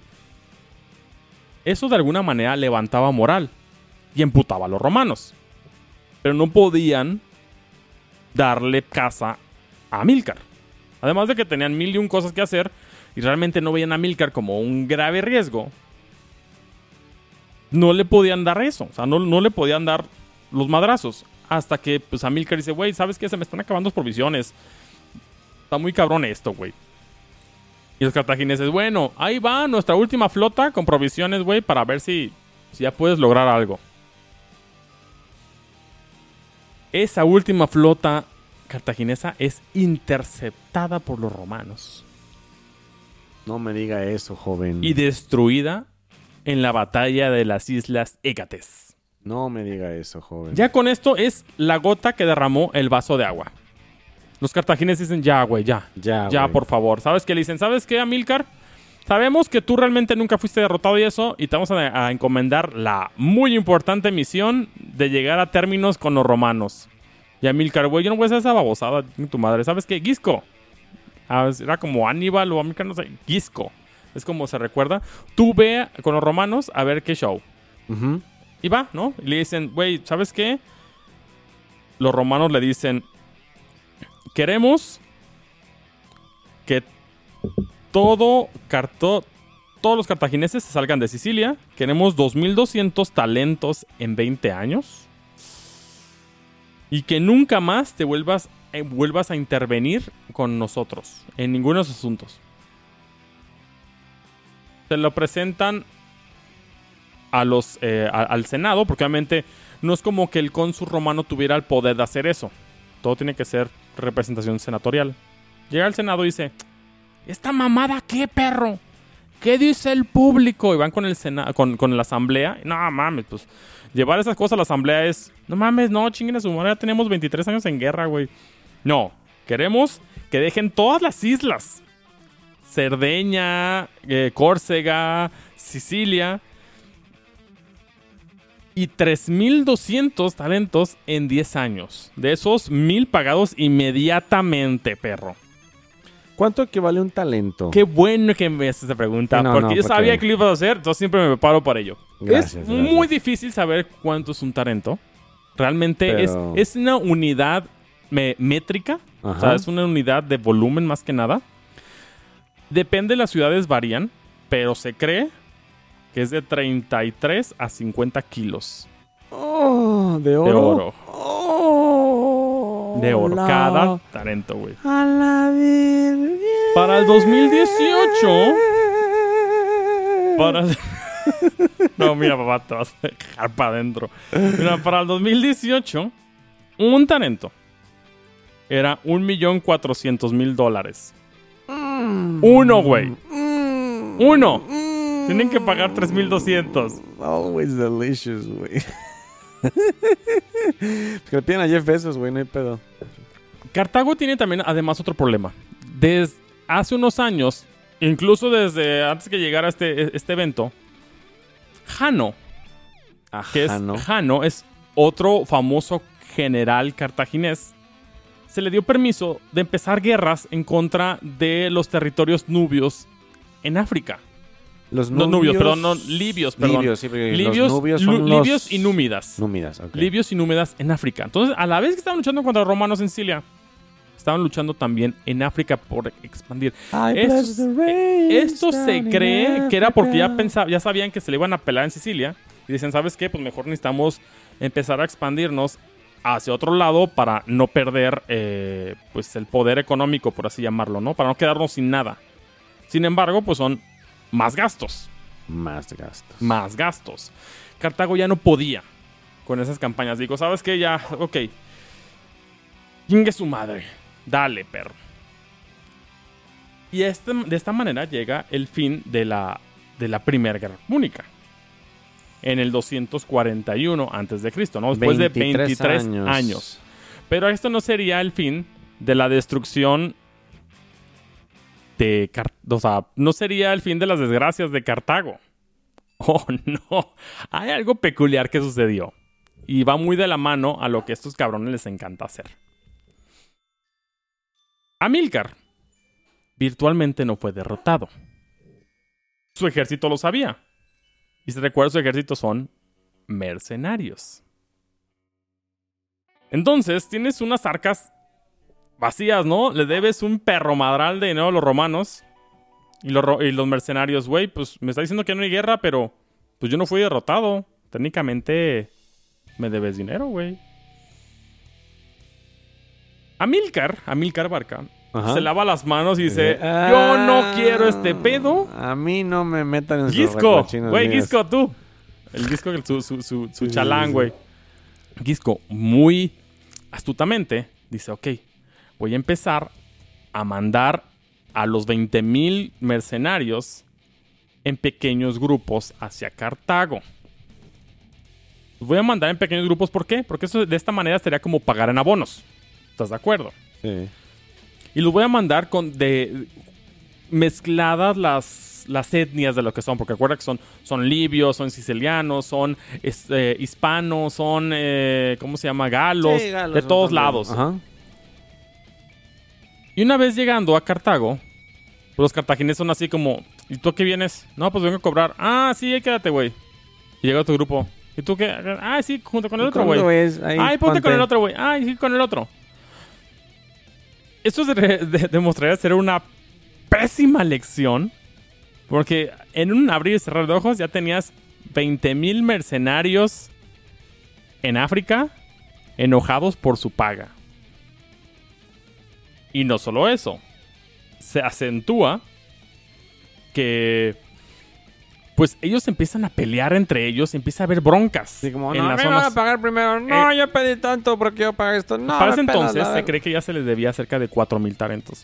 Eso de alguna manera levantaba moral y emputaba a los romanos. Pero no podían darle caza a Amílcar. Además de que tenían mil y un cosas que hacer y realmente no veían a Amílcar como un grave riesgo, no le podían dar eso. O sea, no, no le podían dar los madrazos. Hasta que pues Amílcar dice, güey, ¿sabes qué? Se me están acabando las provisiones. Está muy cabrón esto, güey. Y los cartagineses, bueno, ahí va nuestra última flota con provisiones, güey, para ver si, si ya puedes lograr algo. Esa última flota cartaginesa es interceptada por los romanos No me diga eso, joven. y destruida en la batalla de las Islas Égates. No me diga eso, joven. Ya con esto es la gota que derramó el vaso de agua. Los cartagineses dicen, ya, güey, ya. Ya, Ya, güey. por favor. ¿Sabes qué le dicen? ¿Sabes qué, Amílcar? Sabemos que tú realmente nunca fuiste derrotado y eso, y te vamos a, a encomendar la muy importante misión de llegar a términos con los romanos. Y Amílcar, güey, yo no voy a hacer esa babosada, tu madre. ¿Sabes qué? Gisco. Ah, era como Aníbal o Amílcar, no sé. Gisco. Es como se recuerda. Tú ve con los romanos a ver qué show. Ujú. Y va, ¿no? Y le dicen, güey, ¿sabes qué? Los romanos le dicen, queremos que todo carto, todos los cartagineses se salgan de Sicilia. Queremos dos mil doscientos talentos en veinte años. Y que nunca más te vuelvas, eh, vuelvas a intervenir con nosotros en ninguno de esos asuntos. Se lo presentan a los, eh, a- al Senado, porque obviamente no es como que el cónsul romano tuviera el poder de hacer eso. Todo tiene que ser representación senatorial. Llega al Senado y dice, ¿esta mamada qué, perro? ¿Qué dice el público? Y van con el Sena- con, con la asamblea. No mames, pues llevar esas cosas a la asamblea es, no mames, no, chinguen a su madre, ya tenemos veintitrés años en guerra, güey. No, queremos que dejen todas las islas. Cerdeña, eh, Córcega, Sicilia. Y tres mil doscientos talentos en diez años. De esos, mil pagados inmediatamente, perro. ¿Cuánto equivale un talento? Qué bueno que me haces esa pregunta. No, porque no, yo porque- sabía que lo ibas a hacer, entonces siempre me preparo para ello. Gracias, es gracias. muy difícil saber cuánto es un talento. Realmente Pero- es, es una unidad me- métrica. Ajá. O sea, es una unidad de volumen más que nada. Depende, las ciudades varían, pero se cree que es de treinta y tres a cincuenta kilos Oh, ¿de de oro? oro. Oh, De oro. la- Cada talento, güey. A la virgen. Para el dos mil dieciocho... Para... No, mira, papá, te vas a dejar para adentro. Mira, para el dos mil dieciocho, un talento era un millón cuatrocientos mil dólares. Uno, güey. Uno. Tienen que pagar tres mil doscientos. Always delicious, güey. Que le piden a Jeff Bezos, güey, no hay pedo. Cartago tiene también, además, otro problema. Desde hace unos años, incluso desde antes que llegara este, este evento, Jano, que es Ajá, ¿no? Jano, es otro famoso general cartaginés, se le dio permiso de empezar guerras en contra de los territorios nubios en África. Los No, nubios, perdón, no, libios, perdón. Libios, sí, porque Libios, los nubios lu- son los... libios y númidas. Númidas, ok. Libios y númidas en África. Entonces, a la vez que estaban luchando contra los romanos en Sicilia, estaban luchando también en África por expandir. I Esto, bless the rain esto se down in cree que era porque ya, Africa. pensaba, ya sabían que se le iban a pelar en Sicilia. Y dicen, ¿sabes qué? Pues mejor necesitamos empezar a expandirnos hacia otro lado para no perder eh, pues el poder económico, por así llamarlo, ¿no? Para no quedarnos sin nada. Sin embargo, pues son más gastos. Más gastos. Más gastos. Cartago ya no podía con esas campañas. Digo, ¿sabes qué? Ya, ok. Chingue su madre. Dale, perro. Y este, de esta manera llega el fin de la, de la Primera Guerra Púnica. En el doscientos cuarenta y uno antes de Cristo, ¿no? Después de veintitrés años. años. Pero esto no sería el fin de la destrucción de Car- o sea, no sería el fin de las desgracias de Cartago. Oh, no. Hay algo peculiar que sucedió. Y va muy de la mano a lo que a estos cabrones les encanta hacer. Amílcar virtualmente no fue derrotado. Su ejército lo sabía. Y si recuerda, su ejército son mercenarios. Entonces, tienes unas arcas vacías, ¿no? Le debes un perro madral de dinero a los romanos. Y los, ro- y los mercenarios, güey, pues me está diciendo que no hay guerra, pero pues yo no fui derrotado. Técnicamente me debes dinero, güey. Amílcar, Amílcar Barca, Ajá. se lava las manos y dice, Ah, yo no quiero este pedo. A mí no me metan en sus Gisco, recochinos güey, míos. Gisco, tú. El Gisco, su, su, su, su Sí, sí, chalán, sí, sí. güey. Gisco, muy astutamente, dice, ok, voy a empezar a mandar a los veinte mil mercenarios en pequeños grupos hacia Cartago. Los voy a mandar en pequeños grupos, ¿por qué? Porque eso de esta manera sería como pagar en abonos. ¿Estás de acuerdo? Sí. Y los voy a mandar con de mezcladas las, las etnias de lo que son. Porque recuerda que son, son libios, son sicilianos, son es- eh, hispanos, son, eh, ¿cómo se llama? Galos, Sí, galos de son todos también. lados. Ajá. Y una vez llegando a Cartago, pues los cartagineses son así como, ¿y tú a qué vienes? No, pues vengo a cobrar. Ah, sí, ahí quédate, güey. Y llega tu grupo. ¿Y tú qué? Ah, sí, junto con el otro, güey. ¿Cuándo es? Ahí, Ay, ponte con ponte. el otro, güey. Ay, sí, con el otro. Esto se re- de- demostraría ser una pésima lección. Porque en un abrir y cerrar de ojos ya tenías veinte mil mercenarios en África enojados por su paga. Y no solo eso. Se acentúa que pues ellos empiezan a pelear entre ellos, empieza a haber broncas Sí, como, en no, las me van a zonas. pagar primero. No, Eh, yo pedí tanto porque yo pagué esto. No, Para ese me pelas entonces la- se cree que ya se les debía cerca de cuatro mil talentos.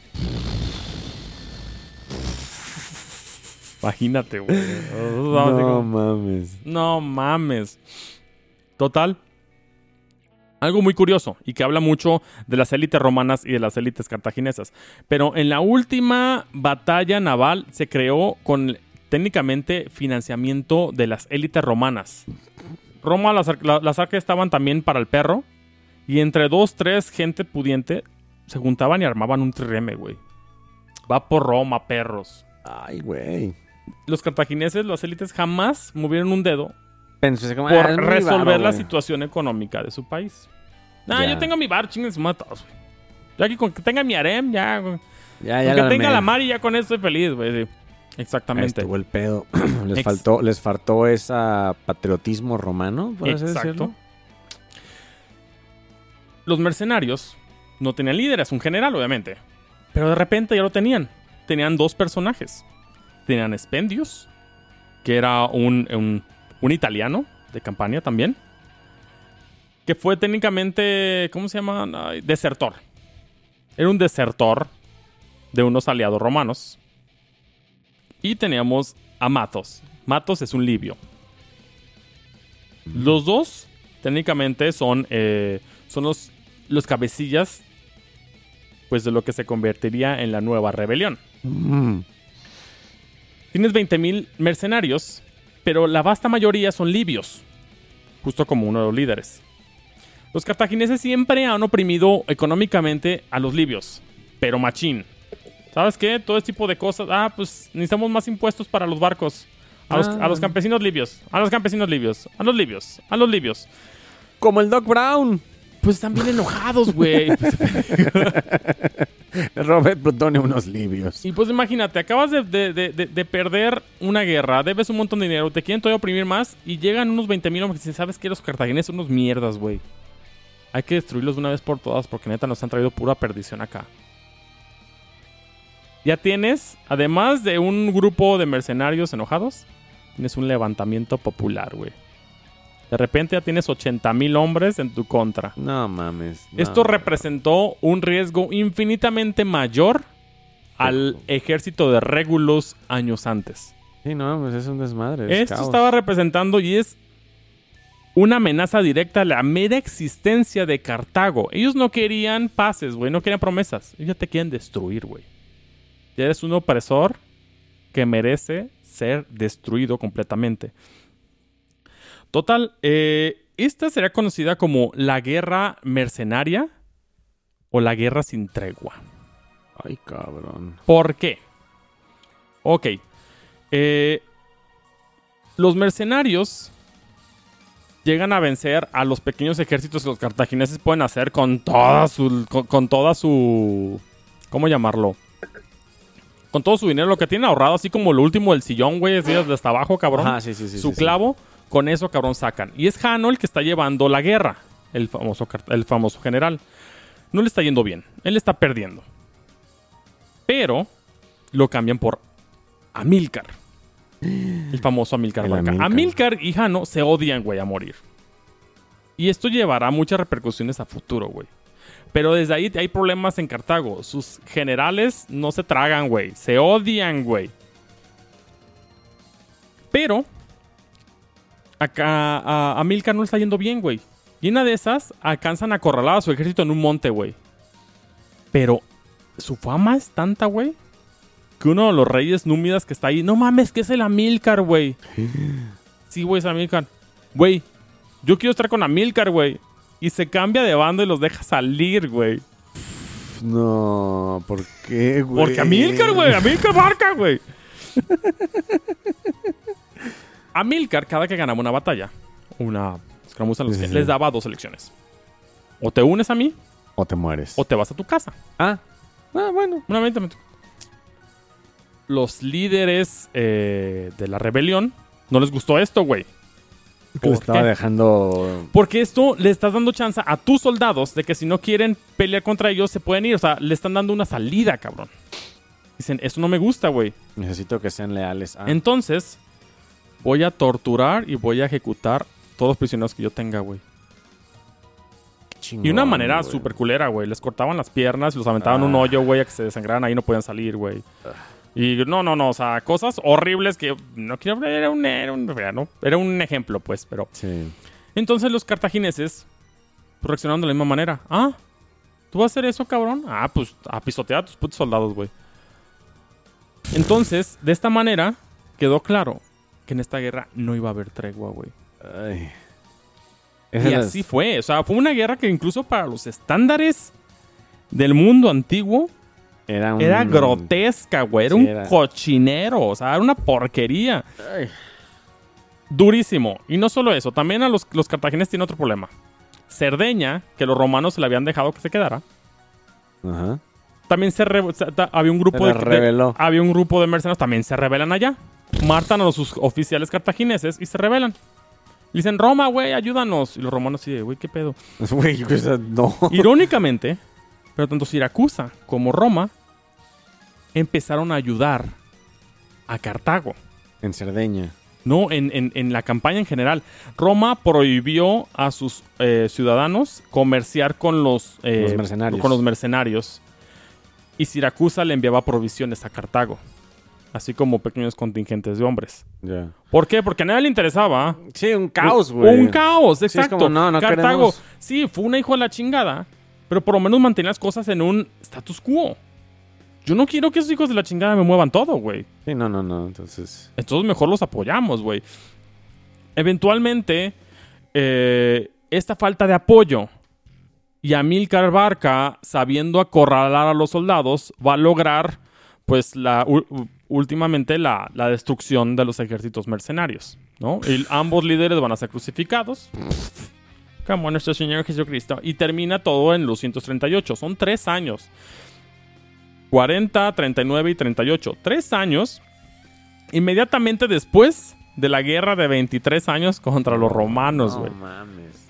Imagínate, güey. No Digo, mames. no mames. Total. Algo muy curioso y que habla mucho de las élites romanas y de las élites cartaginesas. Pero en la última batalla naval se creó con técnicamente financiamiento de las élites romanas. Roma, las, ar- la- las arcas estaban también para el perro. Y entre dos, tres gente pudiente se juntaban y armaban un trireme, güey. Va por Roma, perros. Ay, güey. Los cartagineses, las élites, jamás movieron un dedo Pensé como, por ah, es muy resolver baro, la güey. situación económica de su país. Ah, Ya. yo tengo mi bar, chinguen su madre todos, güey. Yo aquí con que tenga mi harem, ya, güey. Ya, Con ya que la tenga armé. la mar y ya con eso estoy feliz, güey. Sí. Ahí Exactamente. estuvo el pedo. les Ex- faltó, les faltó esa patriotismo romano, por así Exacto. decirlo. Los mercenarios no tenían líderes, un general, obviamente. Pero de repente ya lo tenían. Tenían dos personajes. Tenían Spendius, que era un, un, un italiano de Campania también. Que fue técnicamente, ¿cómo se llama? Ay, desertor. Era un desertor de unos aliados romanos. Y teníamos a Matos. Matos es un libio. Los dos, técnicamente, son, eh, son los, los cabecillas pues, de lo que se convertiría en la nueva rebelión. Mm. Tienes veinte mil mercenarios, pero la vasta mayoría son libios. Justo como uno de los líderes. Los cartagineses siempre han oprimido económicamente a los libios. Pero machín. ¿Sabes qué? Todo este tipo de cosas. Ah, pues necesitamos más impuestos para los barcos. A los, Ah. a los campesinos libios. A los campesinos libios. A los libios. A los libios. Como el Doc Brown. Pues están bien enojados, güey. Robert Plutonio, unos libios. Y pues imagínate, acabas de, de- de- de- de perder una guerra, debes un montón de dinero, te quieren todavía oprimir más y llegan unos veinte mil hombres y dicen, ¿sabes qué? Los cartagineses son unos mierdas, güey. Hay que destruirlos de una vez por todas porque neta nos han traído pura perdición acá. Ya tienes, además de un grupo de mercenarios enojados, tienes un levantamiento popular, güey. De repente ya tienes ochenta mil hombres en tu contra. No mames. no. Esto representó un riesgo infinitamente mayor al ejército de Regulus años antes. Sí, no, pues es un desmadre. es Esto caos. estaba representando y es una amenaza directa a la mera existencia de Cartago. Ellos no querían paces, güey, no querían promesas. Ellos ya te quieren destruir, güey. Ya eres un opresor que merece ser destruido completamente. Total, eh, esta sería conocida como la guerra mercenaria o la guerra sin tregua. Ay, cabrón. ¿Por qué? Ok. Eh, los mercenarios llegan a vencer a los pequeños ejércitos que los cartagineses pueden hacer con toda su... Con, con toda su... ¿Cómo llamarlo? Con todo su dinero, lo que tienen ahorrado, así como lo último del sillón, güey, así desde hasta abajo, cabrón. Ajá, sí, sí, sí. su sí, sí. clavo, con eso, cabrón, sacan. Y es Jano el que está llevando la guerra, el famoso, car- el famoso general. No le está yendo bien, él está perdiendo. Pero lo cambian por Amílcar. El famoso Amílcar El Barca. Amílcar. Amílcar y Jano se odian, güey, a morir. Y esto llevará muchas repercusiones a futuro, güey. Pero desde ahí hay problemas en Cartago. Sus generales no se tragan, güey. Se odian, güey. Pero acá a Amílcar no le está yendo bien, güey. Y en una de esas alcanzan a acorralar a su ejército en un monte, güey. Pero su fama es tanta, güey, que uno de los reyes númidas que está ahí, no mames, que es el Amílcar, güey. Sí, güey, es Amílcar. Güey, yo quiero estar con Amílcar, güey. Y se cambia de bando y los deja salir, güey. No, ¿por qué, güey? Porque Amílcar, güey. Amílcar Barca, güey. Amílcar, cada que ganaba una batalla, una escaramuza, Sí, sí, sí. les daba dos elecciones. O te unes a mí, O te mueres. o te vas a tu casa. Ah, ah, bueno. Una vez también. Los líderes eh, de la rebelión no les gustó esto, güey. Que le ¿Por estaba qué? dejando... Porque esto le estás dando chance a tus soldados de que si no quieren pelear contra ellos se pueden ir. O sea, le están dando una salida, cabrón. Dicen, eso no me gusta, güey. Necesito que sean leales. Ah, Entonces, voy a torturar y voy a ejecutar todos los prisioneros que yo tenga, güey. chingón, Y de una manera güey. súper culera, güey. Les cortaban las piernas y los aventaban en Ah. un hoyo, güey, a que se desangraran ahí y no podían salir, güey. Y no, no, no, o sea, cosas horribles que no quiero hablar, era un, era un, ¿no? Era un ejemplo, pues, pero... Sí. Entonces los cartagineses reaccionaron de la misma manera. Ah, ¿tú vas a hacer eso, cabrón? Ah, pues a pisotear a tus putos soldados, güey. Entonces, de esta manera, quedó claro que en esta guerra no iba a haber tregua, güey. Ay. Y Esas- así fue. O sea, fue una guerra que incluso para los estándares del mundo antiguo Era, un... era grotesca, güey. Era Sí, un era- cochinero. O sea, era una porquería. Ay. Durísimo. Y no solo eso, también a los, los cartagineses tienen otro problema. Cerdeña, que los romanos se le habían dejado que se quedara, Ajá. también se, re- se- ta- había un grupo Se de, la de- rebeló. había un grupo de mercenarios, también se rebelan allá. Matan a los sus oficiales cartagineses y se rebelan. Dicen, Roma, güey, ayúdanos. Y los romanos así de, güey, ¿qué pedo? Güey, o sea, no. Irónicamente, pero tanto Siracusa como Roma empezaron a ayudar a Cartago. En Cerdeña. No, en, en, en la campaña en general. Roma prohibió a sus eh, ciudadanos comerciar con los, eh, Los mercenarios. con los mercenarios. Y Siracusa le enviaba provisiones a Cartago. Así como pequeños contingentes de hombres. Ya. ¿Por qué? Porque a nadie le interesaba. Sí, un caos, güey. Un caos, Sí, es exacto. como, no, no Cartago, queremos- sí, fue una hijo de la chingada. Pero por lo menos mantenía las cosas en un status quo. Yo no quiero que esos hijos de la chingada me muevan todo, güey. Sí, no, no, no. Entonces. Entonces mejor los apoyamos, güey. Eventualmente, eh, esta falta de apoyo y Amílcar Barca, sabiendo acorralar a los soldados, va a lograr, pues, la, u- u- últimamente la, la destrucción de los ejércitos mercenarios, ¿no? Y ambos líderes van a ser crucificados. Como nuestro Señor Jesucristo. Y termina todo en los ciento treinta y ocho. Son tres años. cuarenta, treinta y nueve y treinta y ocho. Tres años. Inmediatamente después de la guerra de veintitrés años contra los romanos, güey. No mames.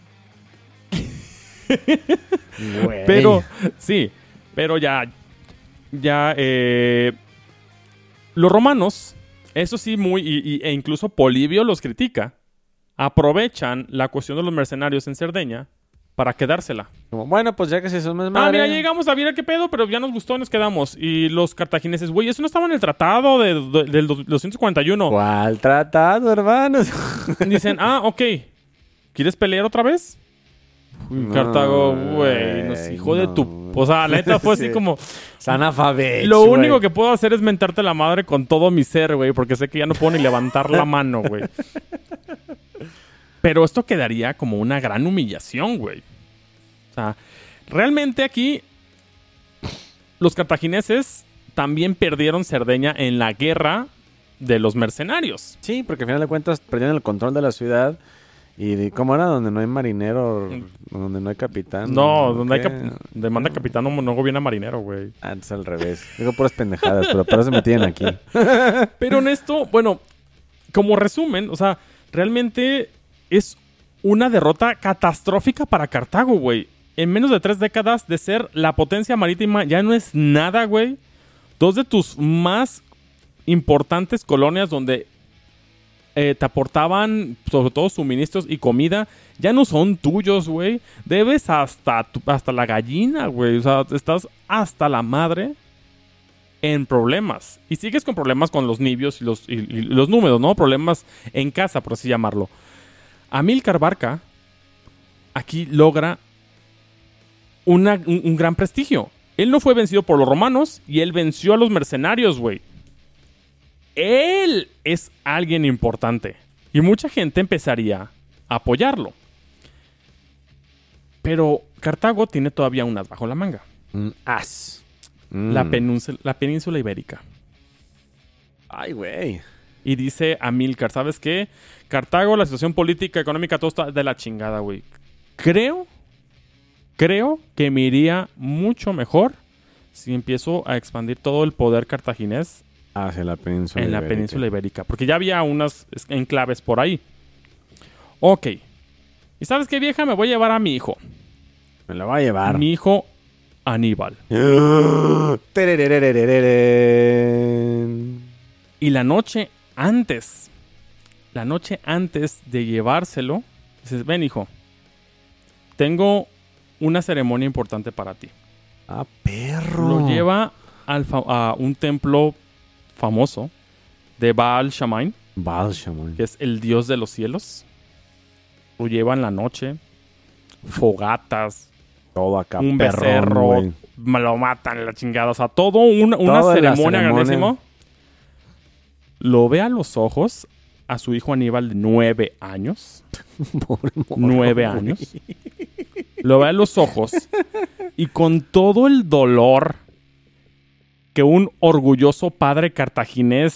Pero, sí, pero ya, ya, eh, los romanos, eso sí, muy, y, y- e incluso Polibio los critica, aprovechan la cuestión de los mercenarios en Cerdeña para quedársela. Como, bueno, pues ya que se son más Ah, madre. mira, llegamos a ver qué pedo, pero ya nos gustó, nos quedamos. Y los cartagineses, güey, eso no estaba en el tratado de, de- del doscientos cuarenta y uno. ¿Cuál tratado, hermanos? Dicen, ah, ok, ¿quieres pelear otra vez? Uy, No, Cartago, güey, nos güey, hijo de no. tu... O sea, la neta fue así Sí. como... Sanafabech, Lo único güey. que puedo hacer es mentarte la madre con todo mi ser, güey, porque sé que ya no puedo ni levantar la mano, güey. Pero esto quedaría como una gran humillación, güey. O sea, realmente aquí los cartagineses también perdieron Cerdeña en la guerra de los mercenarios. Sí, porque al final de cuentas perdieron el control de la ciudad. ¿Y de- cómo era? Donde no hay marinero, donde no hay capitán. No, donde hay ¿Qué? cap- demanda capitán no, no gobierna marinero, güey. Antes al revés. Digo puras pendejadas, pero para eso me tienen aquí. Pero en esto, bueno, como resumen, o sea, realmente es una derrota catastrófica para Cartago, güey. En menos de tres décadas de ser la potencia marítima ya no es nada, güey. Dos de tus más importantes colonias donde eh, te aportaban sobre todo suministros y comida ya no son tuyos, güey. Debes hasta, tu- hasta la gallina, güey. O sea, estás hasta la madre en problemas. Y sigues con problemas con los nibios y los, y- y los números, ¿no? Problemas en casa, por así llamarlo. Amílcar Barca aquí logra una- un, un gran prestigio. Él no fue vencido por los romanos y él venció a los mercenarios, güey. Él es alguien importante. Y mucha gente empezaría a apoyarlo. Pero Cartago tiene todavía un as bajo la manga. Un as. La, Mm. península, la península ibérica. Ay, güey. Y dice Amílcar, ¿sabes qué? Cartago, la situación política, económica, todo está de la chingada, güey. Creo, creo que me iría mucho mejor si empiezo a expandir todo el poder cartaginés Hacia la península en la ibérica. península ibérica. Porque ya había unas es- enclaves por ahí. Ok. ¿Y sabes qué, vieja? Me voy a llevar a mi hijo. Me la va a llevar. Mi hijo Aníbal. Tererererereren. Y la noche antes, la noche antes de llevárselo, dices, ven, hijo, tengo una ceremonia importante para ti. Ah, perro. Lo lleva al fa- a un templo famoso de Baal Shamain, Balshamon. que es el dios de los cielos. Lo lleva en la noche, fogatas, Todo acá, un perrón, becerro, güey. me lo matan, la chingada. O sea, todo una, una Toda la ceremonia ceremonia. grandísima. Lo ve a los ojos a su hijo Aníbal de nueve años. Pobre morro, Nueve güey. años. Lo ve a los ojos y con todo el dolor que un orgulloso padre cartaginés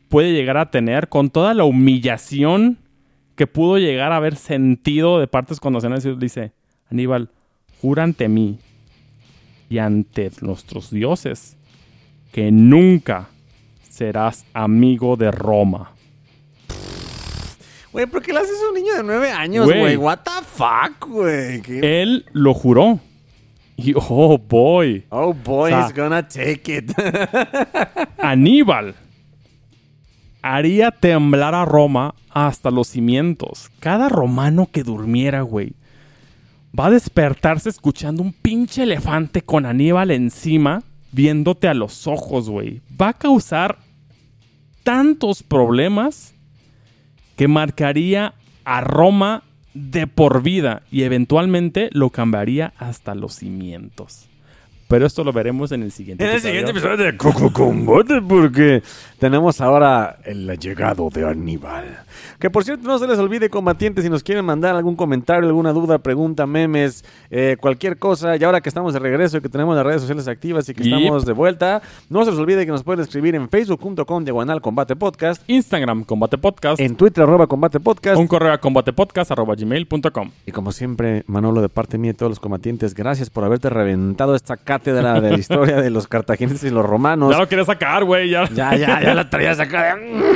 puede llegar a tener con toda la humillación que pudo llegar a haber sentido de partes cuando se dice, Aníbal, jura ante mí y ante nuestros dioses que nunca serás amigo de Roma. Güey, ¿por qué le haces a un niño de nueve años, güey? What the fuck, güey. ¿Qué? Él lo juró. Y oh boy. Oh boy, o sea, he's gonna take it. Aníbal haría temblar a Roma hasta los cimientos. Cada romano que durmiera, güey, va a despertarse escuchando un pinche elefante con Aníbal encima, viéndote a los ojos, güey. Va a causar tantos problemas que marcaría a Roma de por vida y eventualmente lo cambiaría hasta los cimientos. Pero esto lo veremos en el siguiente En el episodio. siguiente episodio de Coco Combate, porque tenemos ahora el llegado de Aníbal. Que por cierto, no se les olvide, combatientes, si nos quieren mandar algún comentario, alguna duda, pregunta, memes, eh, cualquier cosa. Y ahora que estamos de regreso y que tenemos las redes sociales activas y que Yep. estamos de vuelta, no se les olvide que nos pueden escribir en facebook punto com diagonal combate podcast, Instagram, Combate Podcast. en Twitter arroba combate podcast. Un correo a combatepodcast arroba gmail punto com. Y como siempre, Manolo, de parte mía y todos los combatientes, gracias por haberte reventado esta cátedra de la historia de los cartagineses y los romanos. Ya lo quería sacar, güey. Ya. Ya, ya, ya la traías acá.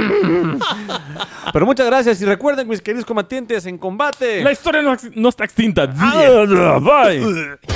Pero muchas gracias y recuerden, mis queridos combatientes, en combate. La historia no, no está extinta. Ah, bye.